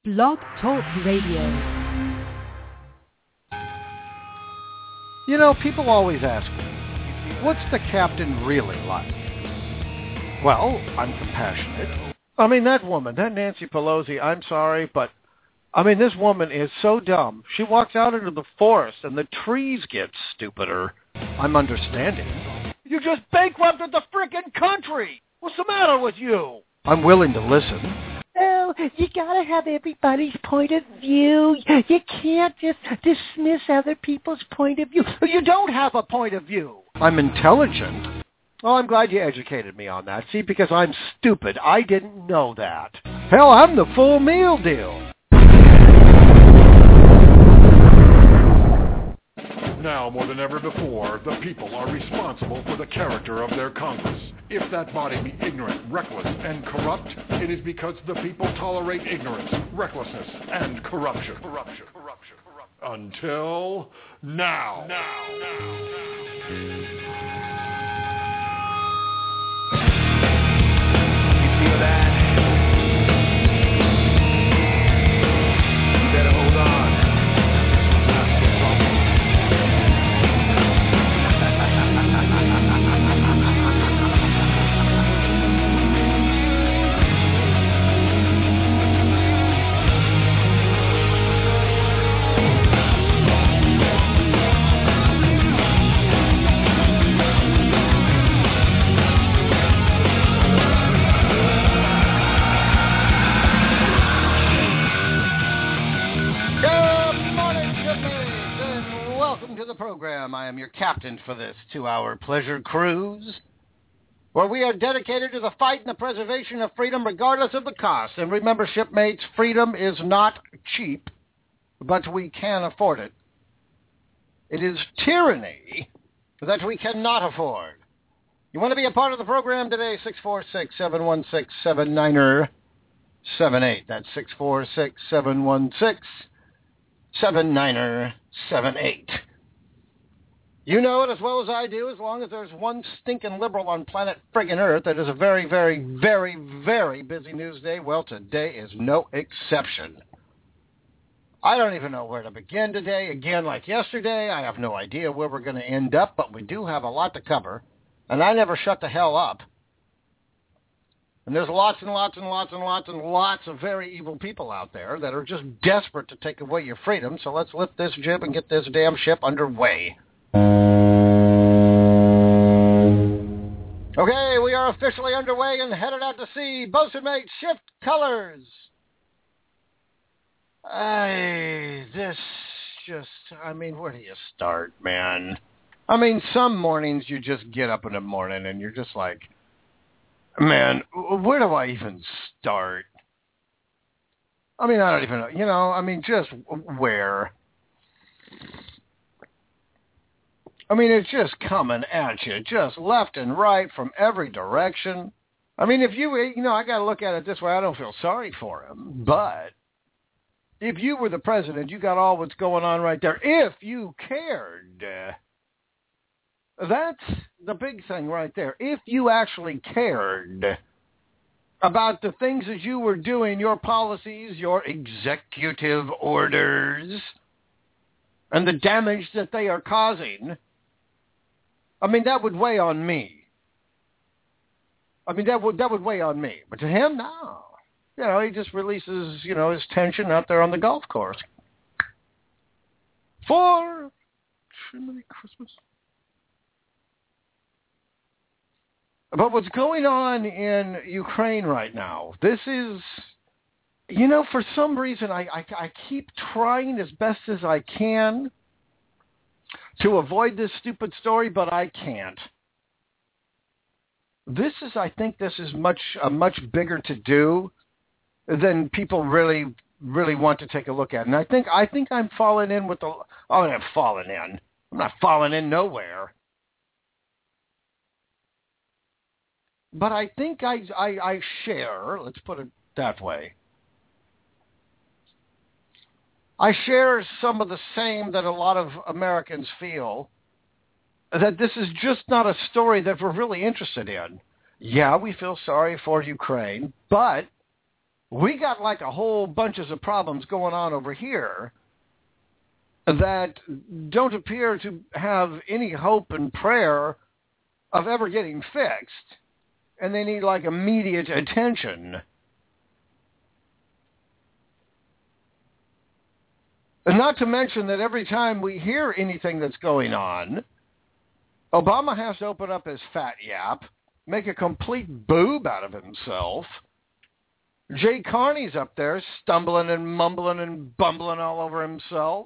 Blog Talk Radio. You know, people always ask me, what's the captain really like? Well, I'm compassionate. I mean, that woman, that Nancy Pelosi, I'm sorry, but, I mean, this woman is so dumb. She walks out into the forest and the trees get stupider. I'm understanding. You just bankrupted the frickin' country! What's the matter with you? I'm willing to listen. Oh, you gotta have everybody's point of view. You can't just dismiss other people's point of view. You don't have a point of view. I'm intelligent. Well, I'm glad you educated me on that. See, because I'm stupid. I didn't know that. Hell, I'm the full meal deal. Now, more than ever before, the people are responsible for the character of their Congress. If that body be ignorant, reckless, and corrupt, it is because the people tolerate ignorance, recklessness, and corruption. Until now. You feel that? You better hold on. Program. I am your captain for this 2-hour pleasure cruise, where we are dedicated to the fight and the preservation of freedom regardless of the cost. And remember, shipmates, freedom is not cheap, but we can afford it. It is tyranny that we cannot afford. You want to be a part of the program today? 646-716-7978. That's 646-716-7978. You know it as well as I do. As long as there's one stinking liberal on planet friggin' Earth, that is a very, very, very, very busy news day. Well, today is no exception. I don't even know where to begin today. Again, like yesterday, I have no idea where we're going to end up, but we do have a lot to cover, and I never shut the hell up. And there's lots and lots and lots and lots and lots of very evil people out there that are just desperate to take away your freedom, so let's lift this jib and get this damn ship underway. Okay, we are officially underway and headed out to sea. Bosun mate, shift colors. Where do you start, man? I mean, some mornings you just get up in the morning and you're just like, man, where do I even start? I mean, I don't even know, just where? I mean, it's just coming at you, just left and right from every direction. I mean, if I got to look at it this way. I don't feel sorry for him, but if you were the president, you got all what's going on right there. If you cared, that's the big thing right there. If you actually cared about the things that you were doing, your policies, your executive orders, and the damage that they are causing, I mean, that would weigh on me. I mean, that would weigh on me. But to him, no. He just releases, his tension out there on the golf course. For Merry Christmas. But what's going on in Ukraine right now, this is, for some reason, I keep trying as best as I can to avoid this stupid story, but I can't. I think this is a much bigger to do than people really, really want to take a look at. And I think I'm falling in with I'm falling in. I'm not falling in nowhere. But I think I share, let's put it that way, I share some of the same that a lot of Americans feel, that this is just not a story that we're really interested in. Yeah, we feel sorry for Ukraine, but We got like a whole bunches of problems going on over here that don't appear to have any hope and prayer of ever getting fixed, and they need like immediate attention. And not to mention that every time we hear anything that's going on, Obama has to open up his fat yap, make a complete boob out of himself. Jay Carney's up there stumbling and mumbling and bumbling all over himself.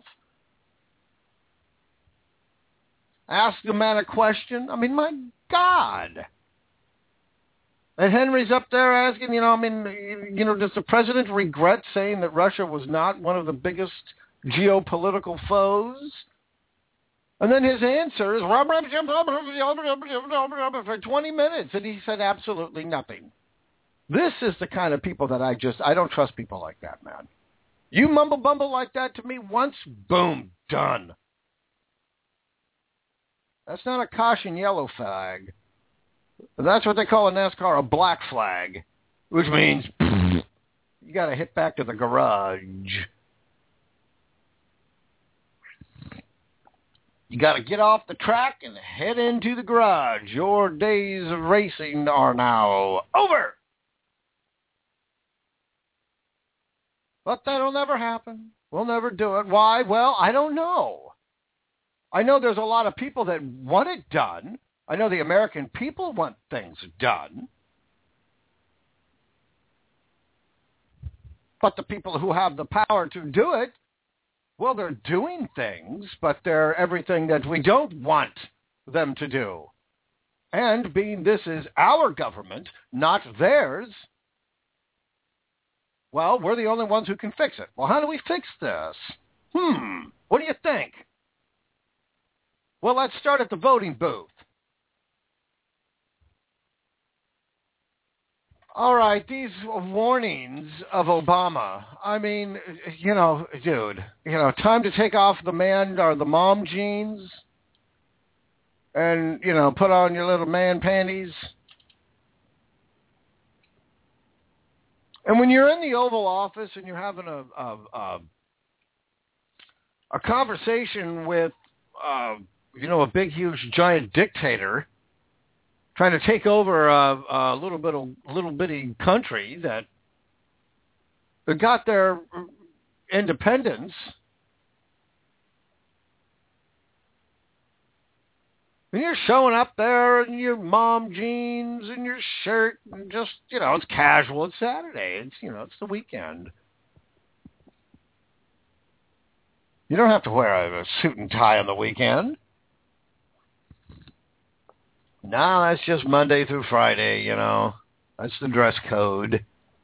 Ask the man a question. I mean, my God. And Henry's up there asking, does the president regret saying that Russia was not one of the biggest geopolitical foes? And then his answer is for 20 minutes, and he said absolutely nothing. This is the kind of people that I don't trust people like that, man. You mumble-bumble like that to me once, boom, done. That's not a caution yellow flag. That's what they call in NASCAR a black flag, which means you got to hit back to the garage. You got to get off the track and head into the garage. Your days of racing are now over. But that'll never happen. We'll never do it. Why? Well, I don't know. I know there's a lot of people that want it done. I know the American people want things done. But the people who have the power to do it, well, they're doing things, but they're everything that we don't want them to do. And being this is our government, not theirs, well, we're the only ones who can fix it. Well, how do we fix this? What do you think? Well, let's start at the voting booth. All right, these warnings of Obama. I mean, dude, time to take off the man or the mom jeans and, put on your little man panties. And when you're in the Oval Office and you're having a conversation with, a big, huge, giant dictator trying to take over a little bitty country that got their independence, and you're showing up there in your mom jeans and your shirt and just, it's casual. It's Saturday. It's, it's the weekend. You don't have to wear a suit and tie on the weekend. No, that's just Monday through Friday, That's the dress code.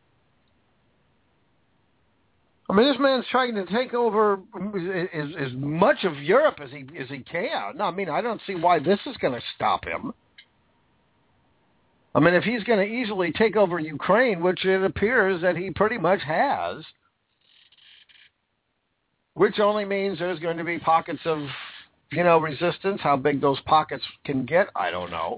I mean, this man's trying to take over as much of Europe as he can. No, I mean, I don't see why this is going to stop him. I mean, if he's going to easily take over Ukraine, which it appears that he pretty much has, which only means there's going to be pockets of resistance. How big those pockets can get, I don't know.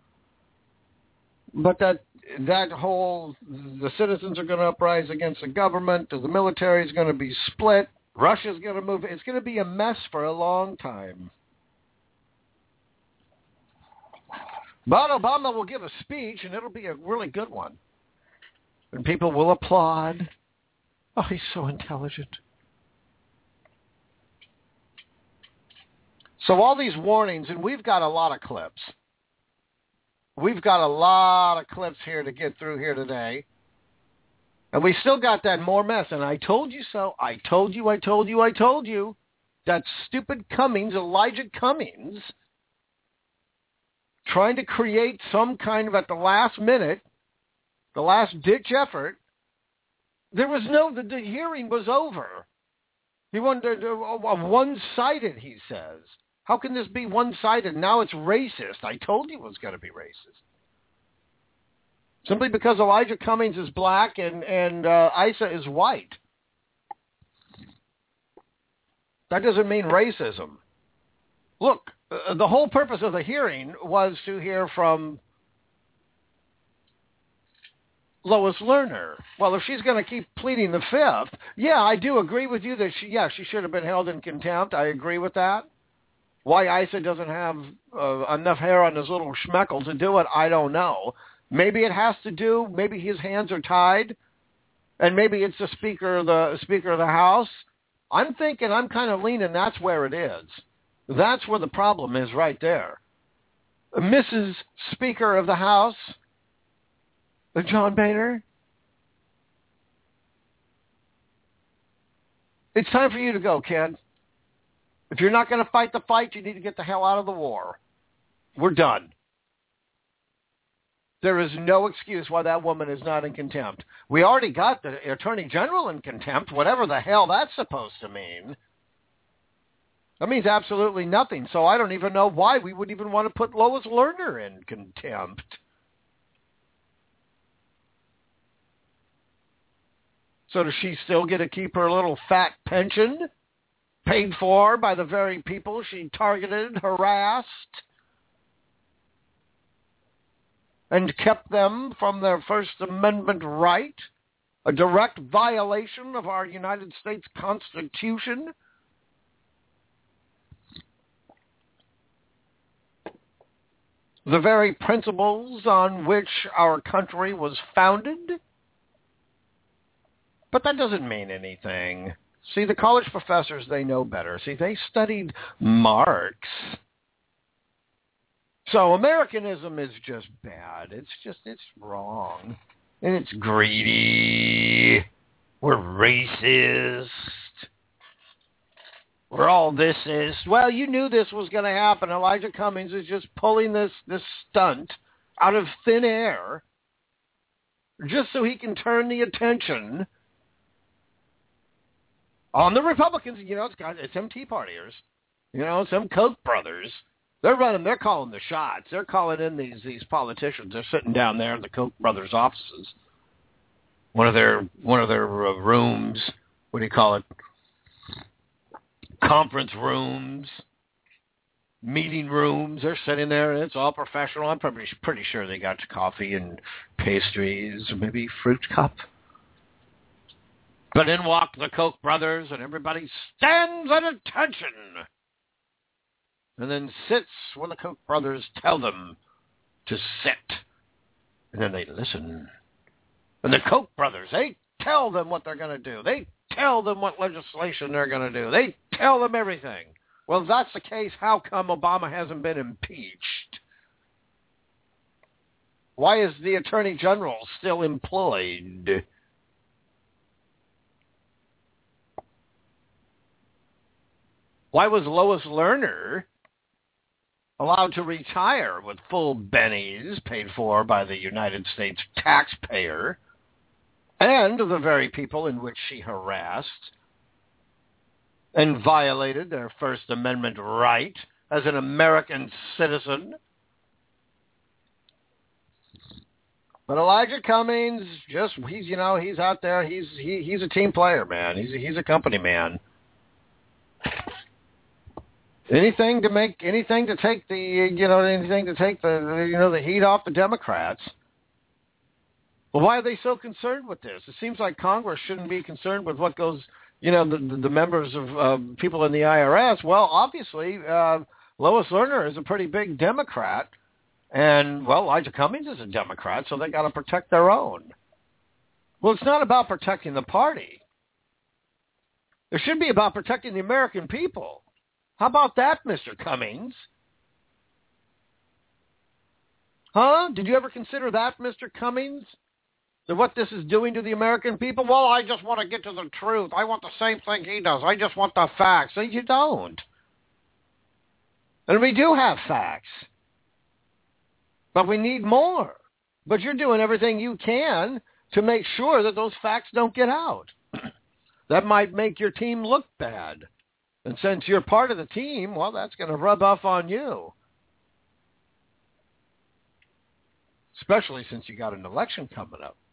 But that whole, the citizens are going to uprise against the government, the military is going to be split, Russia's going to move. It's going to be a mess for a long time. But Obama will give a speech, and it'll be a really good one. And people will applaud. Oh, he's so intelligent. So all these warnings, and we've got a lot of clips. We've got a lot of clips here to get through here today. And we still got that more mess. And I told you so. I told you. That stupid Cummings, Elijah Cummings, trying to create some kind of, at the last minute, the last-ditch effort. There was the hearing was over. He wanted one-sided, he says. How can this be one-sided? Now it's racist. I told you it was going to be racist. Simply because Elijah Cummings is black and Issa is white. That doesn't mean racism. Look, the whole purpose of the hearing was to hear from Lois Lerner. Well, if she's going to keep pleading the fifth, yeah, I do agree with you that she should have been held in contempt. I agree with that. Why Issa doesn't have enough hair on his little schmeckle to do it, I don't know. Maybe it has to do, maybe his hands are tied, and maybe it's the Speaker of the House. I'm thinking, I'm kind of leaning that's where it is. That's where the problem is right there. Mrs. Speaker of the House, John Boehner, it's time for you to go, kid. If you're not going to fight the fight, you need to get the hell out of the war. We're done. There is no excuse why that woman is not in contempt. We already got the Attorney General in contempt, whatever the hell that's supposed to mean. That means absolutely nothing. So I don't even know why we would even want to put Lois Lerner in contempt. So does she still get to keep her little fat pension paid for by the very people she targeted, harassed, and kept them from their First Amendment right? A direct violation of our United States Constitution? The very principles on which our country was founded? But that doesn't mean anything. See, the college professors, they know better. See, they studied Marx. So Americanism is just bad. It's wrong. And it's greedy. We're racist. We're all this is. Well, you knew this was going to happen. Elijah Cummings is just pulling this stunt out of thin air just so he can turn the attention on the Republicans. You know, it's them Tea Partiers. You know, some Koch brothers. They're calling the shots. They're calling in these politicians. They're sitting down there in the Koch brothers' offices. One of their rooms, what do you call it? Conference rooms, meeting rooms. They're sitting there, and it's all professional. I'm pretty sure they got coffee and pastries, maybe fruit cup. But in walk the Koch brothers, and everybody stands at attention, and then sits when the Koch brothers tell them to sit, and then they listen. And the Koch brothers, they tell them what they're going to do. They tell them what legislation they're going to do. They tell them everything. Well, if that's the case, how come Obama hasn't been impeached? Why is the Attorney General still employed? Why was Lois Lerner allowed to retire with full bennies paid for by the United States taxpayer and the very people in which she harassed and violated their First Amendment right as an American citizen? But Elijah Cummings, he's out there. He's a team player, man. He's a company man. Anything to take the heat off the Democrats. Well, why are they so concerned with this? It seems like Congress shouldn't be concerned with what goes, the members of people in the IRS. Well, obviously, Lois Lerner is a pretty big Democrat, and, well, Elijah Cummings is a Democrat, so they got to protect their own. Well, it's not about protecting the party. It should be about protecting the American people. How about that, Mr. Cummings? Huh? Did you ever consider that, Mr. Cummings? That what this is doing to the American people? Well, I just want to get to the truth. I want the same thing he does. I just want the facts. And you don't. And we do have facts. But we need more. But you're doing everything you can to make sure that those facts don't get out. That might make your team look bad. And since you're part of the team, well, that's going to rub off on you. Especially since you got an election coming up.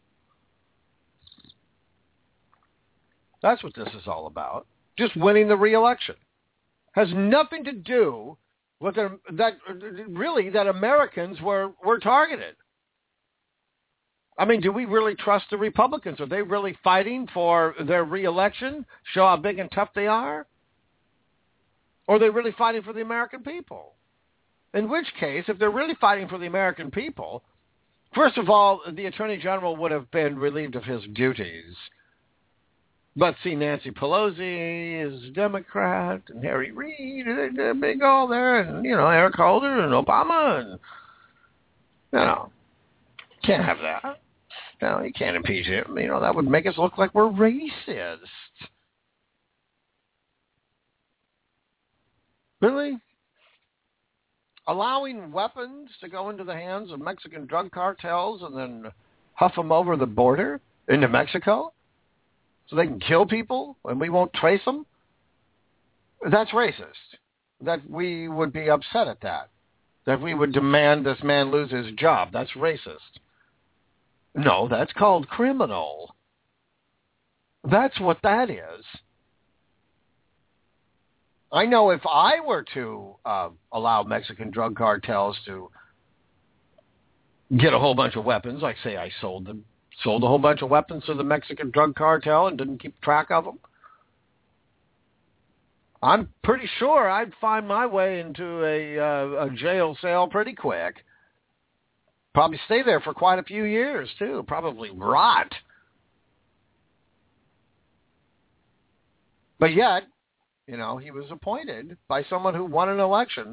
That's what this is all about. Just winning the re-election. Has nothing to do with that Americans were targeted. I mean, do we really trust the Republicans? Are they really fighting for their re-election? Show how big and tough they are? Or are they really fighting for the American people? In which case, if they're really fighting for the American people, first of all, the Attorney General would have been relieved of his duties. But see, Nancy Pelosi is a Democrat, and Harry Reid, they're big all there, and, Eric Holder and Obama, and, can't have that. No, you can't impeach him. That would make us look like we're racist. Really? Allowing weapons to go into the hands of Mexican drug cartels and then huff them over the border into Mexico so they can kill people and we won't trace them? That's racist. That we would be upset at that. That we would demand this man lose his job. That's racist. No, that's called criminal. That's what that is. I know if I were to allow Mexican drug cartels to get a whole bunch of weapons, like say I sold a whole bunch of weapons to the Mexican drug cartel and didn't keep track of them, I'm pretty sure I'd find my way into a jail cell pretty quick. Probably stay there for quite a few years, too. Probably rot. But yet, he was appointed by someone who won an election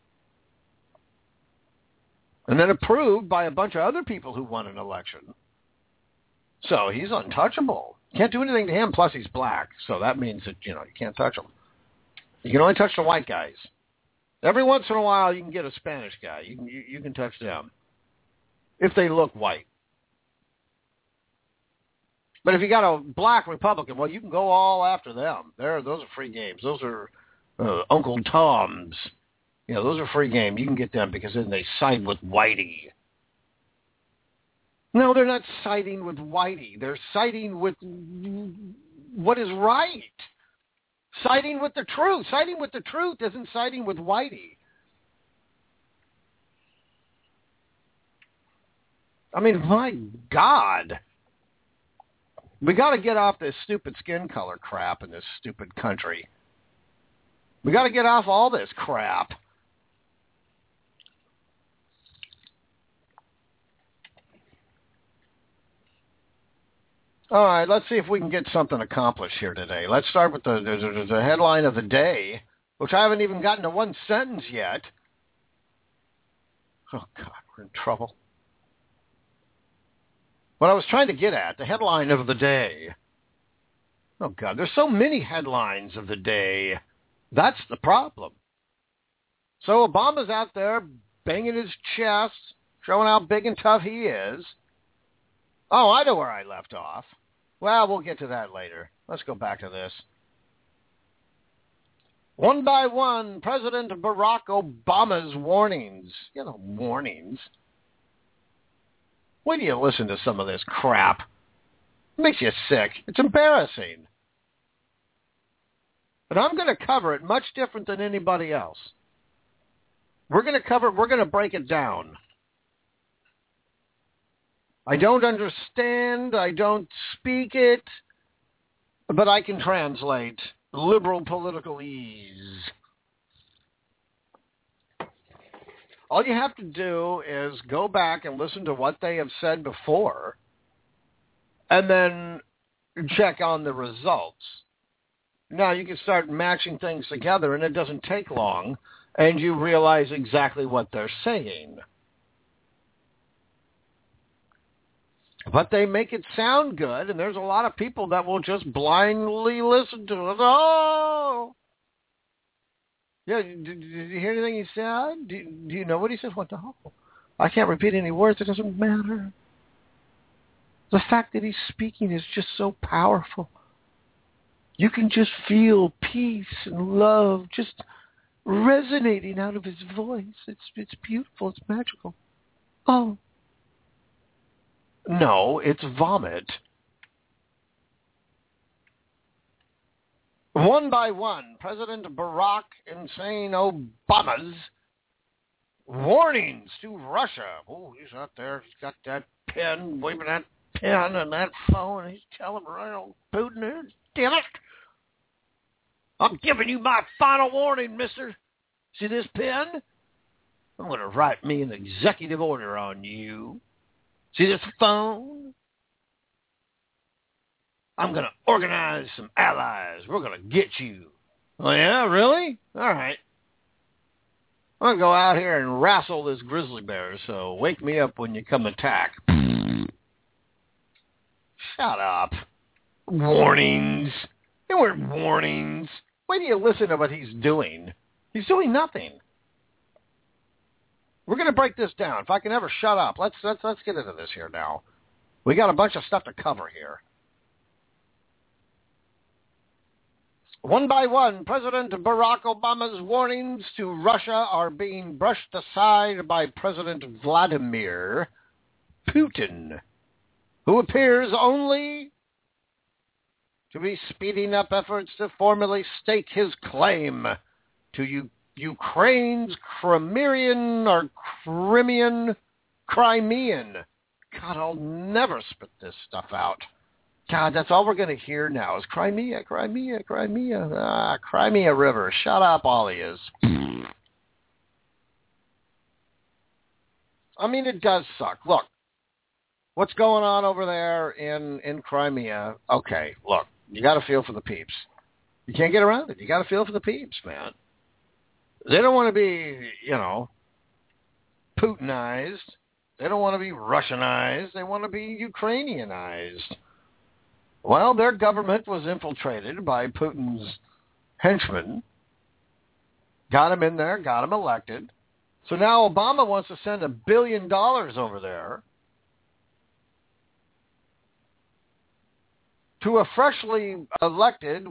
and then approved by a bunch of other people who won an election. So he's untouchable. Can't do anything to him, plus he's black. So that means that, you can't touch him. You can only touch the white guys. Every once in a while, you can get a Spanish guy. You can touch them if they look white. But if you got a black Republican, well, you can go all after them. Those are free games. Those are Uncle Toms. Those are free game. You can get them because then they side with Whitey. No, they're not siding with Whitey. They're siding with what is right. Siding with the truth. Siding with the truth isn't siding with Whitey. I mean, my God. We got to get off this stupid skin color crap in this stupid country. We got to get off all this crap. All right, let's see if we can get something accomplished here today. Let's start with the headline of the day, which I haven't even gotten to one sentence yet. Oh, God, we're in trouble. What I was trying to get at, the headline of the day. Oh, God, there's so many headlines of the day. That's the problem. So Obama's out there banging his chest, showing how big and tough he is. Oh, I know where I left off. Well, we'll get to that later. Let's go back to this. One by one, President Barack Obama's warnings. Warnings. Wait till you listen to some of this crap. It makes you sick. It's embarrassing. But I'm going to cover it much different than anybody else. We're going to break it down. I don't understand, I don't speak it, but I can translate liberal political ease. All you have to do is go back and listen to what they have said before, and then check on the results. Now you can start matching things together, and it doesn't take long, and you realize exactly what they're saying. But they make it sound good, and there's a lot of people that will just blindly listen to it. Oh! Yeah, did you hear anything he said? Do you know what he said? What the hell? I can't repeat any words. It doesn't matter. The fact that he's speaking is just so powerful. You can just feel peace and love just resonating out of his voice. It's beautiful. It's magical. Oh. No, it's vomit. One by one, President Barack Insane Obama's warnings to Russia. Oh, he's out there. He's got that pen, waving that pen and that phone. He's telling right on Putin there, damn it. I'm giving you my final warning, mister. See this pen? I'm going to write me an executive order on you. See this phone? I'm going to organize some allies. We're going to get you. Oh, yeah? Really? All right. I'm going to go out here and wrestle this grizzly bear, so wake me up when you come attack. Shut up. Warnings. They weren't warnings. Wait till you listen to what he's doing. He's doing nothing. We're going to break this down. If I can ever shut up, let's get into this here now. We got a bunch of stuff to cover here. One by one, President Barack Obama's warnings to Russia are being brushed aside by President Vladimir Putin, who appears only to be speeding up efforts to formally stake his claim to Ukraine's Crimean. God, I'll never spit this stuff out. God, that's all we're going to hear now is Crimea. Crimea River. Shut up, all of yous. I mean, it does suck. Look, what's going on over there in Crimea? Okay, look, you got to feel for the peeps. You can't get around it. You got to feel for the peeps, man. They don't want to be, Putinized. They don't want to be Russianized. They want to be Ukrainianized. Well, their government was infiltrated by Putin's henchmen, got him in there, got him elected. So now Obama wants to send $1 billion over there to a freshly elected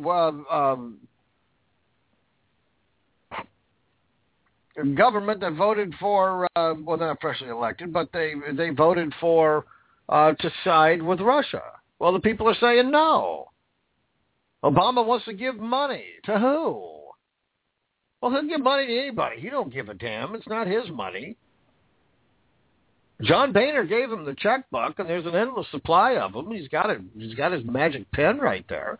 government that voted for, well, not freshly elected, but they voted for to side with Russia. Well, the people are saying no. Obama wants to give money. To who? Well, he'll give money to anybody. He don't give a damn. It's not his money. John Boehner gave him the checkbook, and there's an endless supply of them. He's got his magic pen right there.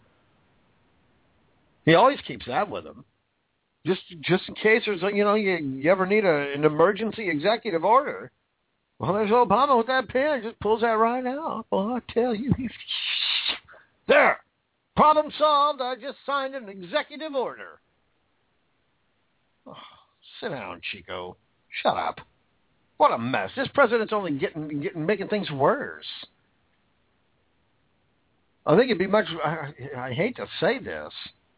He always keeps that with him. Just in case there's, you ever need an emergency executive order. Well, there's Obama with that pen. Just pulls that right out. Well, I tell you. There. Problem solved. I just signed an executive order. Oh, sit down, Chico. Shut up. What a mess. This president's only making things worse. I think it'd be much, I hate to say this,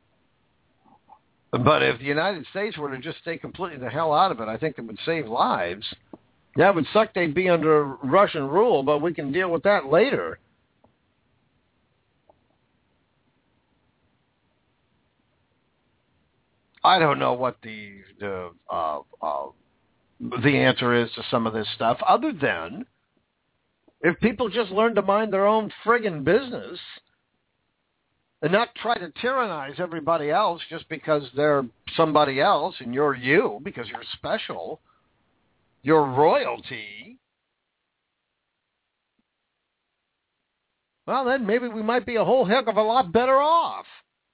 but if the United States were to just stay completely the hell out of it, I think it would save lives. Yeah, it would suck they'd be under Russian rule, but we can deal with that later. I don't know what the answer is to some of this stuff, other than if people just learn to mind their own friggin' business and not try to tyrannize everybody else just because they're somebody else and you're you, because you're special. Your royalty, well, then maybe we might be a whole heck of a lot better off.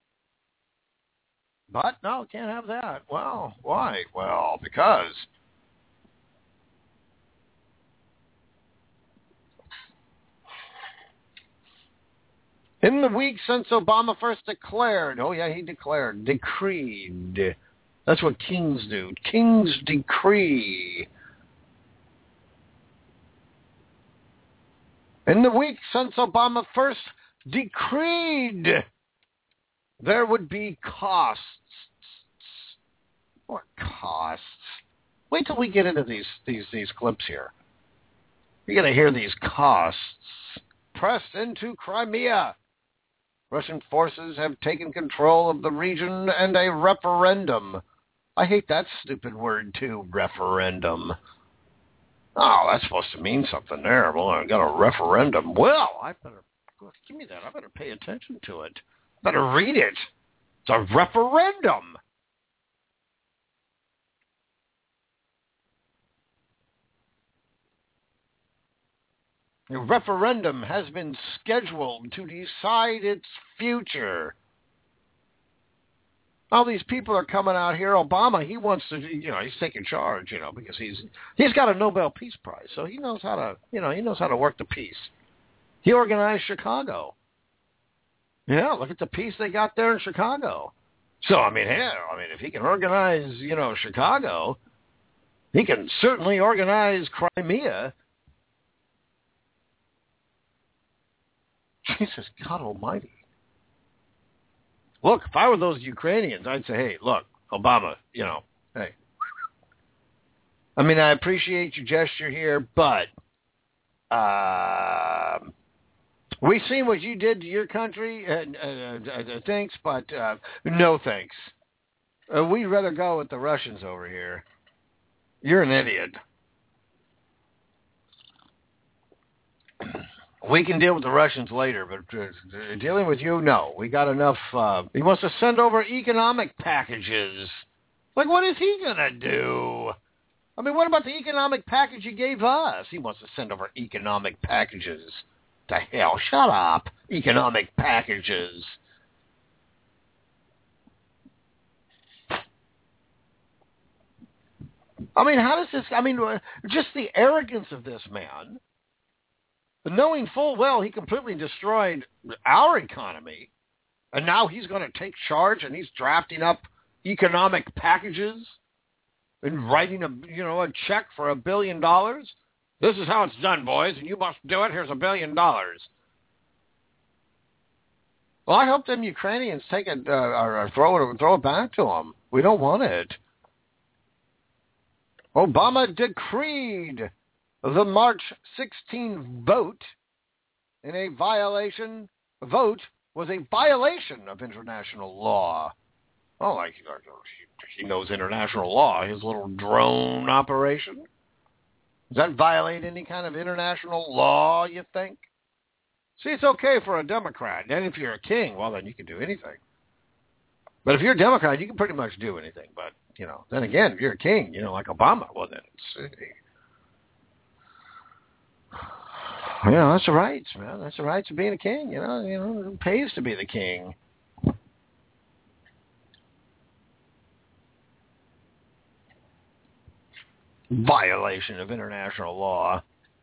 But, no, can't have that. Well, why? Well, because in the week since Obama first declared, decreed. That's what kings do. Kings decree. In the week since Obama first decreed there would be costs. What costs? Wait till we get into these clips here. You're going to hear these costs. Pressed into Crimea. Russian forces have taken control of the region and a referendum. I hate that stupid word too, referendum. Oh, that's supposed to mean something there. Well, I got a referendum. Well, I better, give me that. I better pay attention to it. Better read it. It's a referendum. A referendum has been scheduled to decide its future. All these people are coming out here. Obama, he wants to, he's taking charge, because he's got a Nobel Peace Prize, so he knows how to, he knows how to work the peace. He organized Chicago. Yeah, look at the peace they got there in Chicago. So, if he can organize, Chicago, he can certainly organize Crimea. Jesus, God almighty. Look, if I were those Ukrainians, I'd say, hey, look, Obama, hey. I appreciate your gesture here, but we've seen what you did to your country. Thanks, but no thanks. We'd rather go with the Russians over here. You're an idiot. We can deal with the Russians later, but dealing with you, no. We got enough. He wants to send over economic packages. Like, what is he going to do? What about the economic package he gave us? He wants to send over economic packages. To hell, shut up. Economic packages. How does this, just the arrogance of this man. Knowing full well he completely destroyed our economy, and now he's going to take charge and he's drafting up economic packages and writing a check for $1 billion. This is how it's done, boys, and you must do it. Here's $1 billion. Well, I hope them Ukrainians take it or throw it back to them. We don't want it. Obama decreed the March 16 vote was a violation of international law. Oh, like he knows international law. His little drone operation. Does that violate any kind of international law, you think? See, it's okay for a Democrat. And if you're a king, well, then you can do anything. But if you're a Democrat, you can pretty much do anything. But, then again, if you're a king, like Obama, well, then it's... that's the rights, man. That's the rights of being a king. It pays to be the king. Violation of international law.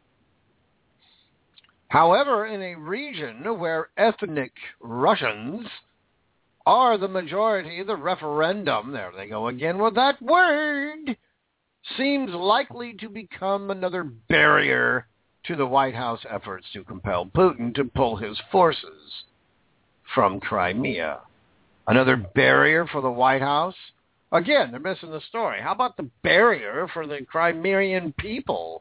However, in a region where ethnic Russians are the majority, the referendum, there they go again with that word, seems likely to become another barrier to the White House efforts to compel Putin to pull his forces from Crimea. Another barrier for the White House? Again, they're missing the story. How about the barrier for the Crimean people?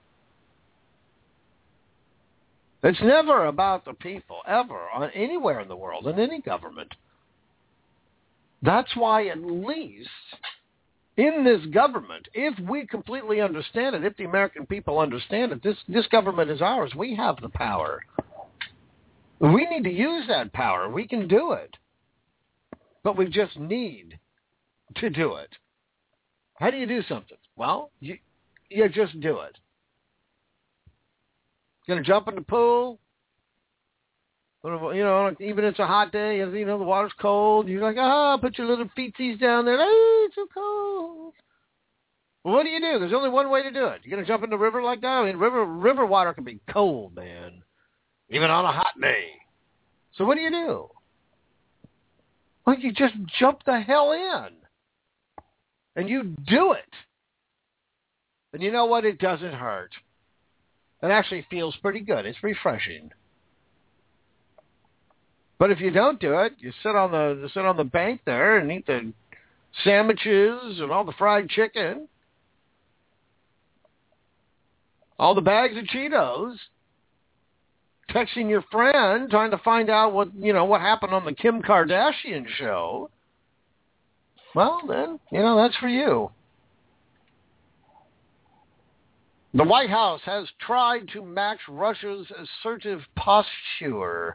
It's never about the people, ever, anywhere in the world, in any government. That's why at least in this government, if we completely understand it, if the American people understand it, this government is ours. We have the power. We need to use that power. We can do it. But we just need to do it. How do you do something? Well, you just do it. Going to jump in the pool? Even if it's a hot day, the water's cold. You're like, put your little feetsies down there. Oh, it's so cold. Well, what do? There's only one way to do it. You're going to jump in the river like that? River water can be cold, man. Even on a hot day. So what do? Well, you just jump the hell in. And you do it. And you know what? It doesn't hurt. It actually feels pretty good. It's refreshing. But if you don't do it, you sit on the bank there and eat the sandwiches and all the fried chicken, all the bags of Cheetos, texting your friend trying to find out what happened on the Kim Kardashian show. Well, then, that's for you. The White House has tried to match Russia's assertive posture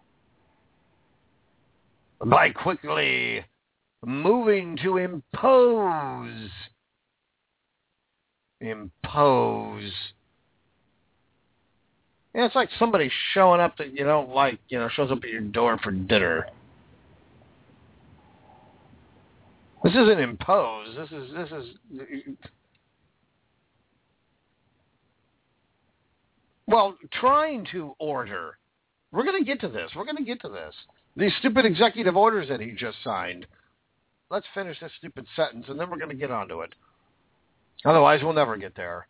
by quickly moving to impose Yeah, it's like somebody showing up that you don't like, shows up at your door for dinner. This isn't imposed. This is. Well, trying to order. We're going to get to this. These stupid executive orders that he just signed. Let's finish this stupid sentence, and then we're going to get onto it. Otherwise, we'll never get there.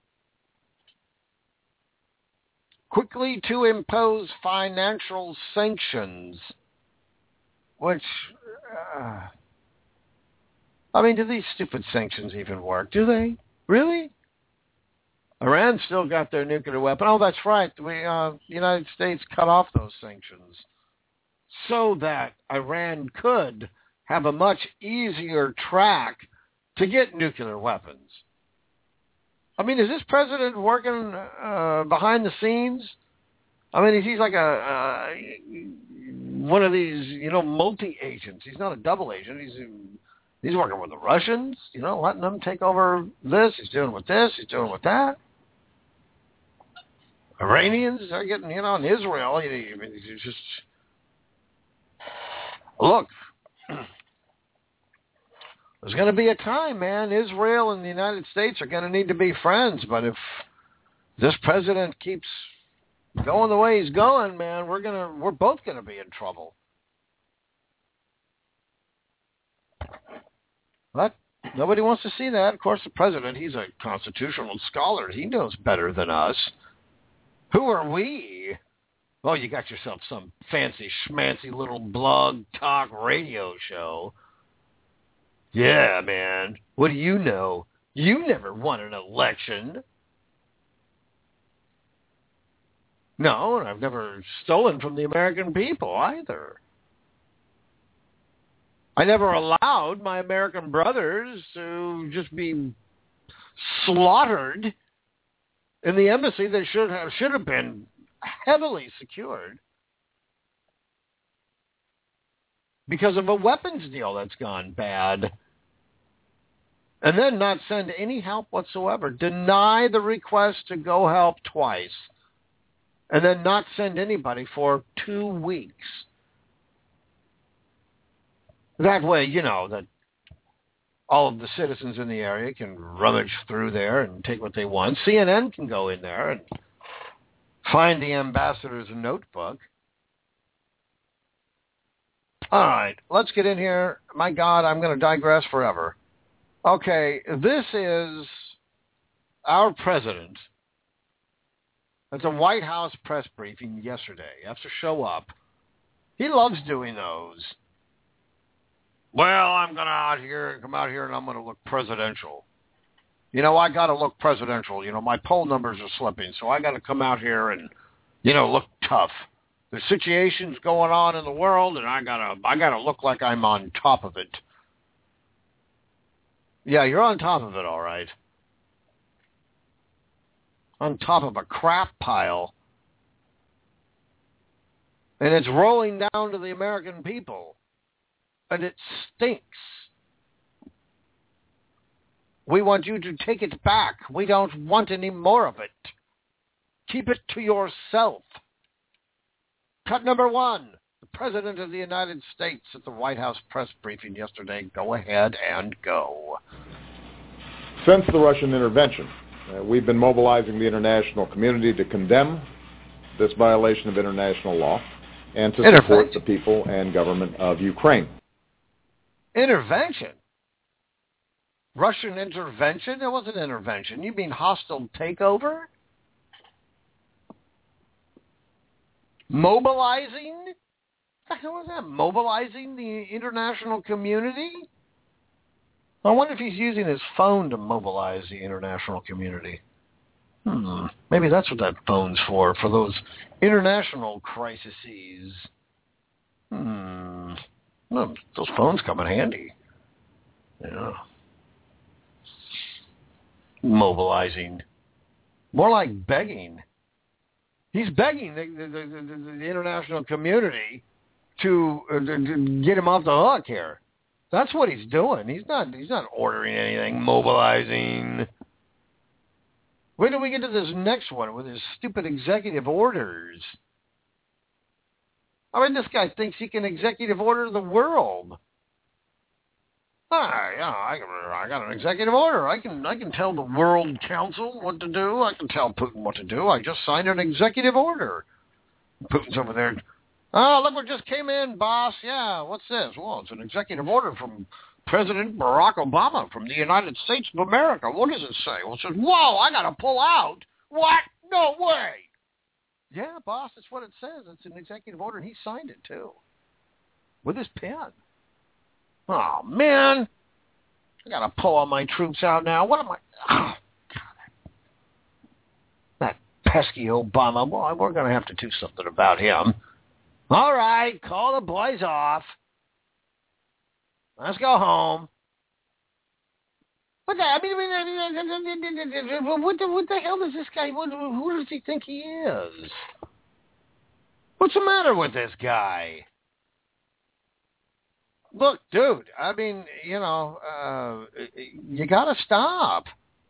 Quickly to impose financial sanctions, which, do these stupid sanctions even work? Do they? Really? Iran still got their nuclear weapon. Oh, that's right. The United States cut off those sanctions so that Iran could have a much easier track to get nuclear weapons. Is this president working behind the scenes? He's like one of these, multi-agents. He's not a double agent. He's working with the Russians, letting them take over this. He's doing with this. He's doing with that. Iranians are getting, in Israel. It's just, look, there's going to be a time, man. Israel and the United States are going to need to be friends. But if this president keeps going the way he's going, man, we're both going to be in trouble. But nobody wants to see that. Of course, the president, he's a constitutional scholar. He knows better than us. Who are we? Oh, you got yourself some fancy schmancy little blog talk radio show. Yeah, man. What do you know? You never won an election. No, and I've never stolen from the American people either. I never allowed my American brothers to just be slaughtered in the embassy. They should have been heavily secured because of a weapons deal that's gone bad. And then not send any help whatsoever. Deny the request to go help twice. And then not send anybody for 2 weeks. That way, that all of the citizens in the area can rummage through there and take what they want. CNN can go in there and find the ambassador's notebook. All right, let's get in here. My God, I'm going to digress forever. Okay, this is our president. It's a White House press briefing yesterday. You have to show up. He loves doing those. Well, I'm going to come out here and I'm going to look presidential. I got to look presidential. My poll numbers are slipping, so I got to come out here and, look tough. There's situations going on in the world, and I gotta look like I'm on top of it. Yeah, you're on top of it, all right. On top of a crap pile. And it's rolling down to the American people. And it stinks. We want you to take it back. We don't want any more of it. Keep it to yourself. Cut number 1. The President of the United States at the White House press briefing yesterday. Go ahead and go. Since the Russian intervention, we've been mobilizing the international community to condemn this violation of international law and to support the people and government of Ukraine. Intervention? Russian intervention? It wasn't intervention. You mean hostile takeover? Mobilizing? What the hell is that? Mobilizing the international community? I wonder if he's using his phone to mobilize the international community. Maybe that's what that phone's for those international crises. Well, those phones come in handy. Yeah. Mobilizing. More like begging. He's begging the international community to get him off the hook here. That's what he's doing. He's not ordering anything, mobilizing. When do we get to this next one with his stupid executive orders? I mean, this guy thinks he can executive order the world. I got an executive order. I can tell the World Council what to do. I can tell Putin what to do. I just signed an executive order. Putin's over there. Oh, look what just came in, boss. Yeah, what's this? Well, it's an executive order from President Barack Obama from the United States of America. What does it say? Well, it says, whoa, I got to pull out. What? No way. Yeah, boss, that's what it says. It's an executive order, and he signed it, too, with his pen. Oh, man. I got to pull all my troops out now. What am I? Oh, God. That pesky Obama. Boy, we're going to have to do something about him. All right, call the boys off. Let's go home. What the hell does this guy, who does he think he is? What's the matter with this guy? Look, dude, I mean, you got to stop.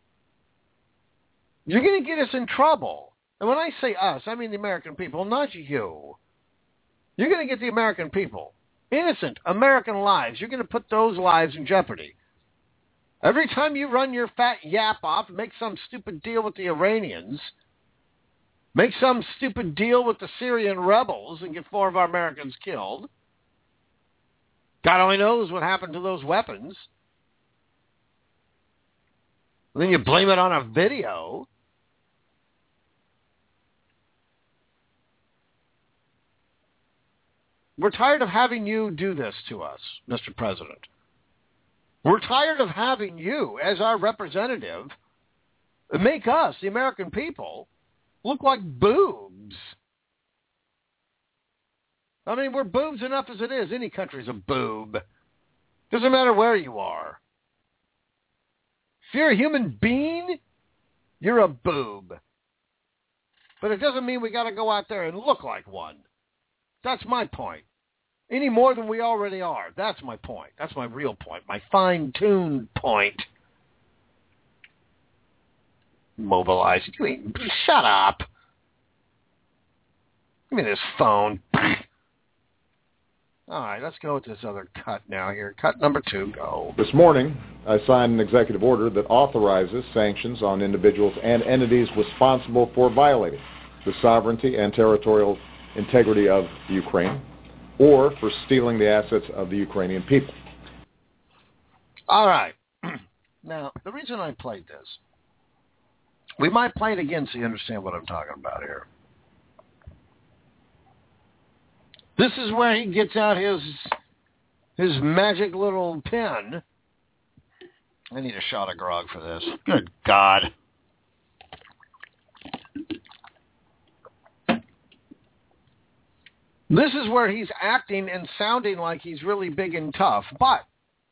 You're going to get us in trouble. And when I say us, I mean the American people, not you. You're going to get the American people. Innocent American lives. You're going to put those lives in jeopardy. Every time you run your fat yap off, make some stupid deal with the Iranians, make some stupid deal with the Syrian rebels and get 4 of our Americans killed. God only knows what happened to those weapons. And then you blame it on a video. We're tired of having you do this to us, Mr. President. We're tired of having you, as our representative, make us, the American people, look like boobs. I mean, we're boobs enough as it is. Any country's a boob. Doesn't matter where you are. If you're a human being, you're a boob. But it doesn't mean we got to go out there and look like one. That's my point. Any more than we already are. That's my point. That's my real point. My fine-tuned point. Mobilize. Shut up. Give me this phone. All right, let's go with this other cut now here. Cut number 2, go. This morning, I signed an executive order that authorizes sanctions on individuals and entities responsible for violating the sovereignty and territorial integrity of Ukraine, or for stealing the assets of the Ukrainian people. All right. Now, the reason I played this, we might play it again so you understand what I'm talking about here. This is where he gets out his magic little pen. I need a shot of grog for this. Good God. This is where he's acting and sounding like he's really big and tough, but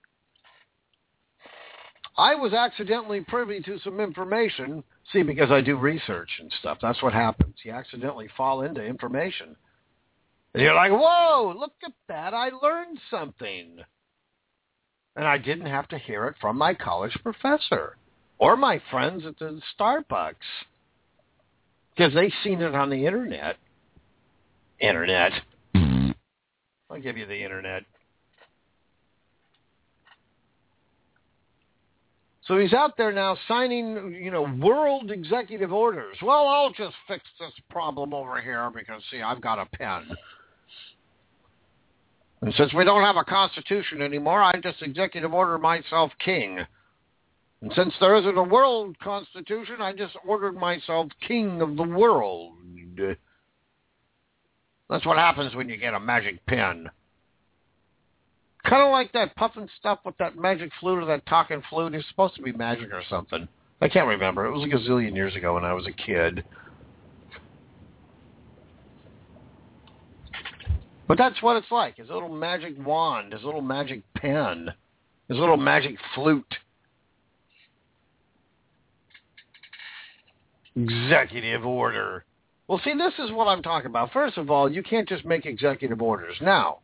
I was accidentally privy to some information. See, because I do research and stuff, that's what happens. You accidentally fall into information. And you're like, whoa, look at that, I learned something. And I didn't have to hear it from my college professor or my friends at the Starbucks, because they've seen it on the internet. Internet. I'll give you the internet. So he's out there now signing, world executive orders. Well, I'll just fix this problem over here because, see, I've got a pen. And since we don't have a constitution anymore, I just executive order myself king. And since there isn't a world constitution, I just ordered myself king of the world. That's what happens when you get a magic pen. Kind of like that puffing stuff with that magic flute or that talking flute. It's supposed to be magic or something. I can't remember. It was a gazillion years ago when I was a kid. But that's what it's like. His little magic wand, his little magic pen, his little magic flute. Executive order. Well, see, this is what I'm talking about. First of all, you can't just make executive orders. Now,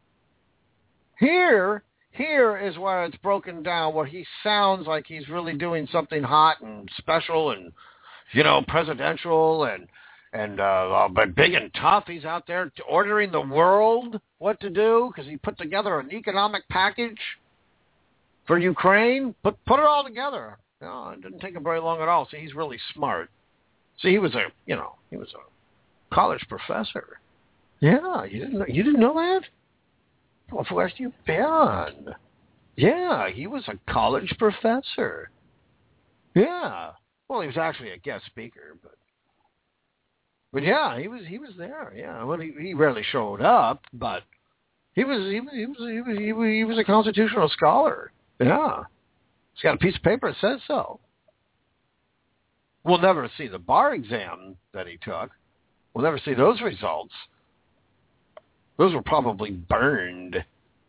here is where it's broken down, where he sounds like he's really doing something hot and special and presidential but big and tough. He's out there ordering the world what to do because he put together an economic package for Ukraine. Put it all together. No, it didn't take him very long at all. See, he's really smart. See, he was a college professor. Yeah, you didn't know that? Well, where's you been? Yeah, he was a college professor. Yeah. Well, he was actually a guest speaker, but yeah, he was there. Yeah. Well, he rarely showed up, but he was a constitutional scholar. Yeah. He's got a piece of paper that says so. We'll never see the bar exam that he took. We'll never see those results. Those were probably burned.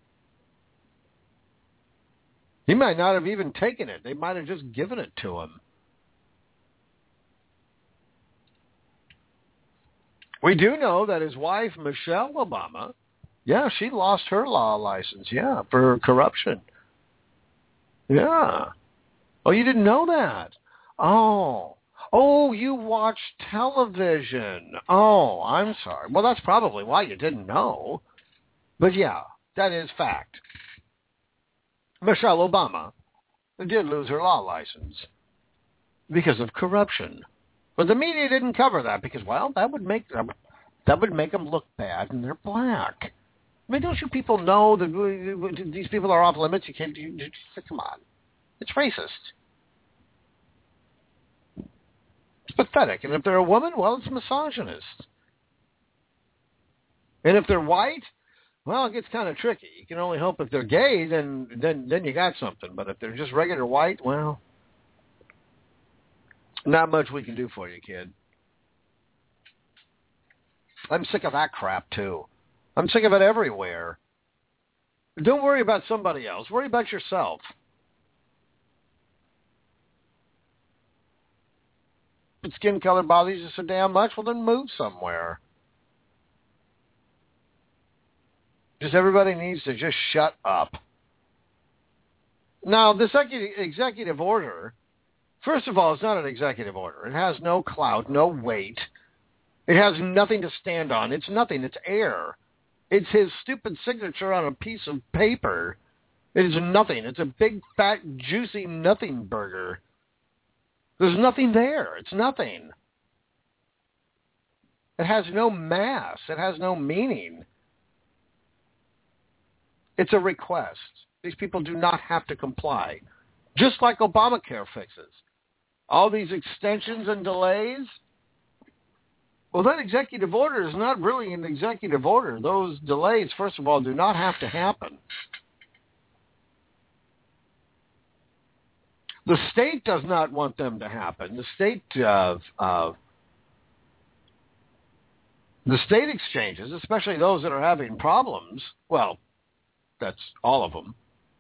He might not have even taken it. They might have just given it to him. We do know that his wife, Michelle Obama, yeah, she lost her law license, yeah, for corruption. Yeah. Oh, you didn't know that? Oh, you watch television. Oh, I'm sorry. Well, that's probably why you didn't know. But yeah, that is fact. Michelle Obama did lose her law license because of corruption. But the media didn't cover that because, well, that would make them look bad, and they're black. I mean, don't you people know that these people are off limits? You can't. Come on, it's racist. It's pathetic. And if they're a woman, well, it's misogynist. And if they're white, well, it gets kind of tricky. You can only hope if they're gay, then you got something. But if they're just regular white, well, not much we can do for you, kid. I'm sick of that crap, too. I'm sick of it everywhere. Don't worry about somebody else. Worry about yourself. If skin color bothers you so damn much, well, then move somewhere. Just everybody needs to just shut up. Now, this executive order, first of all, it's not an executive order. It has no clout, no weight. It has nothing to stand on. It's nothing. It's air. It's his stupid signature on a piece of paper. It is nothing. It's a big, fat, juicy nothing burger. There's nothing there. It's nothing. It has no mass. It has no meaning. It's a request. These people do not have to comply. Just like Obamacare fixes. All these extensions and delays. Well, that executive order is not really an executive order. Those delays, first of all, do not have to happen. The state does not want them to happen. The state exchanges, especially those that are having problems, well, that's all of them.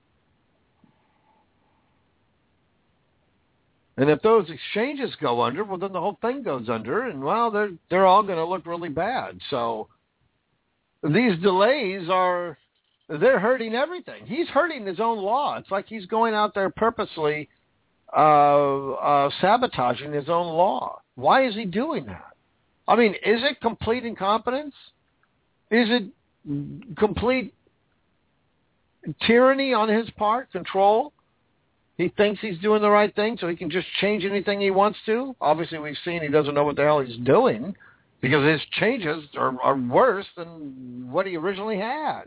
And if those exchanges go under, well, then the whole thing goes under, and, well, they're all going to look really bad. So these delays they're hurting everything. He's hurting his own law. It's like he's going out there purposely sabotaging his own law. Why is he doing that? I mean, is it complete incompetence? Is it complete tyranny on his part, control? He thinks he's doing the right thing, so he can just change anything he wants to. Obviously, we've seen he doesn't know what the hell he's doing because his changes are worse than what he originally had.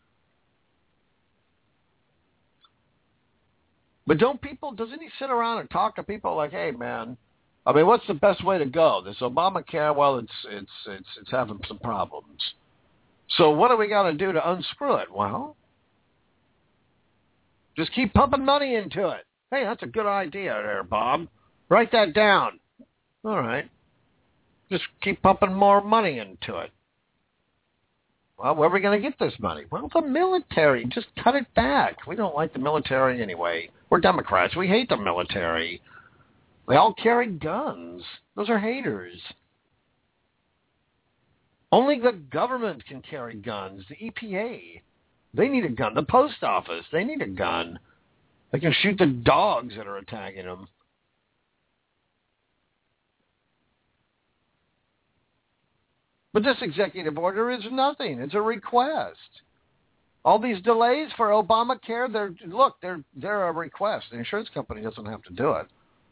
But doesn't he sit around and talk to people like, hey, man, I mean, what's the best way to go? This Obamacare, well, it's having some problems. So what do we got to do to unscrew it? Well, just keep pumping money into it. Hey, that's a good idea there, Bob. Write that down. All right. Just keep pumping more money into it. Well, where are we going to get this money? Well, the military. Just cut it back. We don't like the military anyway. We're Democrats. We hate the military. They all carry guns. Those are haters. Only the government can carry guns. The EPA. They need a gun. The post office, they need a gun. They can shoot the dogs that are attacking them. But this executive order is nothing. It's a request. All these delays for Obamacare, they're a request. The insurance company doesn't have to do it.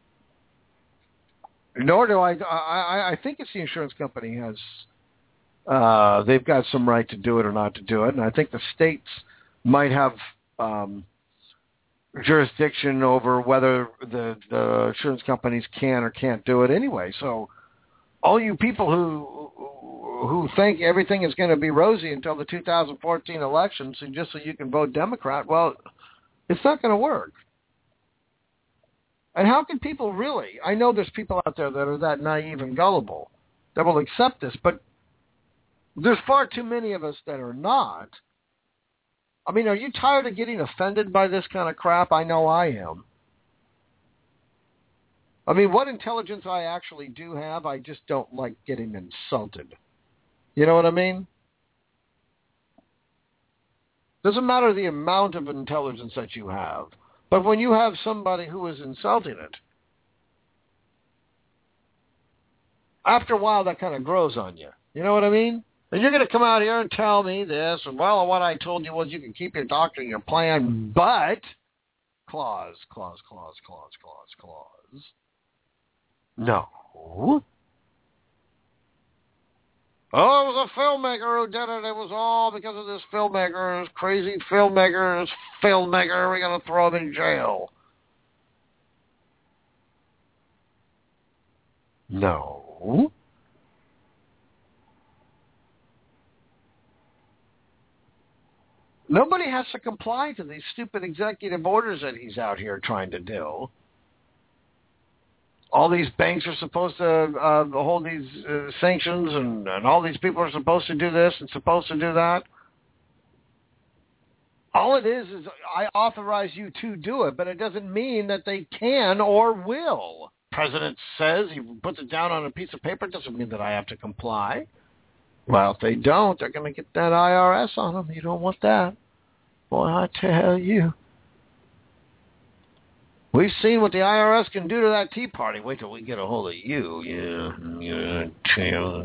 Nor do I think it's the insurance company has, they've got some right to do it or not to do it. And I think the states might have jurisdiction over whether the insurance companies can or can't do it anyway. So all you people who think everything is going to be rosy until the 2014 elections and just so you can vote Democrat, well, it's not going to work. And how can people really, I know there's people out there that are that naive and gullible that will accept this, but there's far too many of us that are not. I mean, are you tired of getting offended by this kind of crap? I know I am. I mean, what intelligence I actually do have, I just don't like getting insulted. You know what I mean? Doesn't matter the amount of intelligence that you have. But when you have somebody who is insulting it, after a while that kind of grows on you. You know what I mean? And you're going to come out here and tell me this, and well, what I told you was you can keep your doctor and your plan, but clause. No. Oh, it was a filmmaker who did it. It was all because of this filmmaker, this crazy filmmaker, we're going to throw him in jail. No. Nobody has to comply to these stupid executive orders that he's out here trying to do. All these banks are supposed to hold these sanctions, and all these people are supposed to do this and supposed to do that. All it is I authorize you to do it, but it doesn't mean that they can or will. President says, he puts it down on a piece of paper, it doesn't mean that I have to comply. Well, if they don't, they're going to get that IRS on them. You don't want that. Boy, I tell you. We've seen what the IRS can do to that Tea Party. Wait till we get a hold of you. Yeah.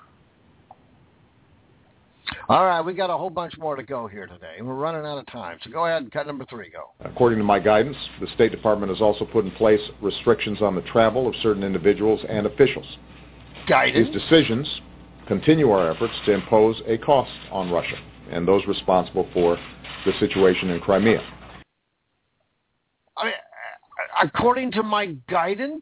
All right, we got a whole bunch more to go here today. We're running out of time, so go ahead and cut number 3 go. According to my guidance, the State Department has also put in place restrictions on the travel of certain individuals and officials. Guidance? These decisions continue our efforts to impose a cost on Russia and those responsible for the situation in Crimea. I mean, according to my guidance?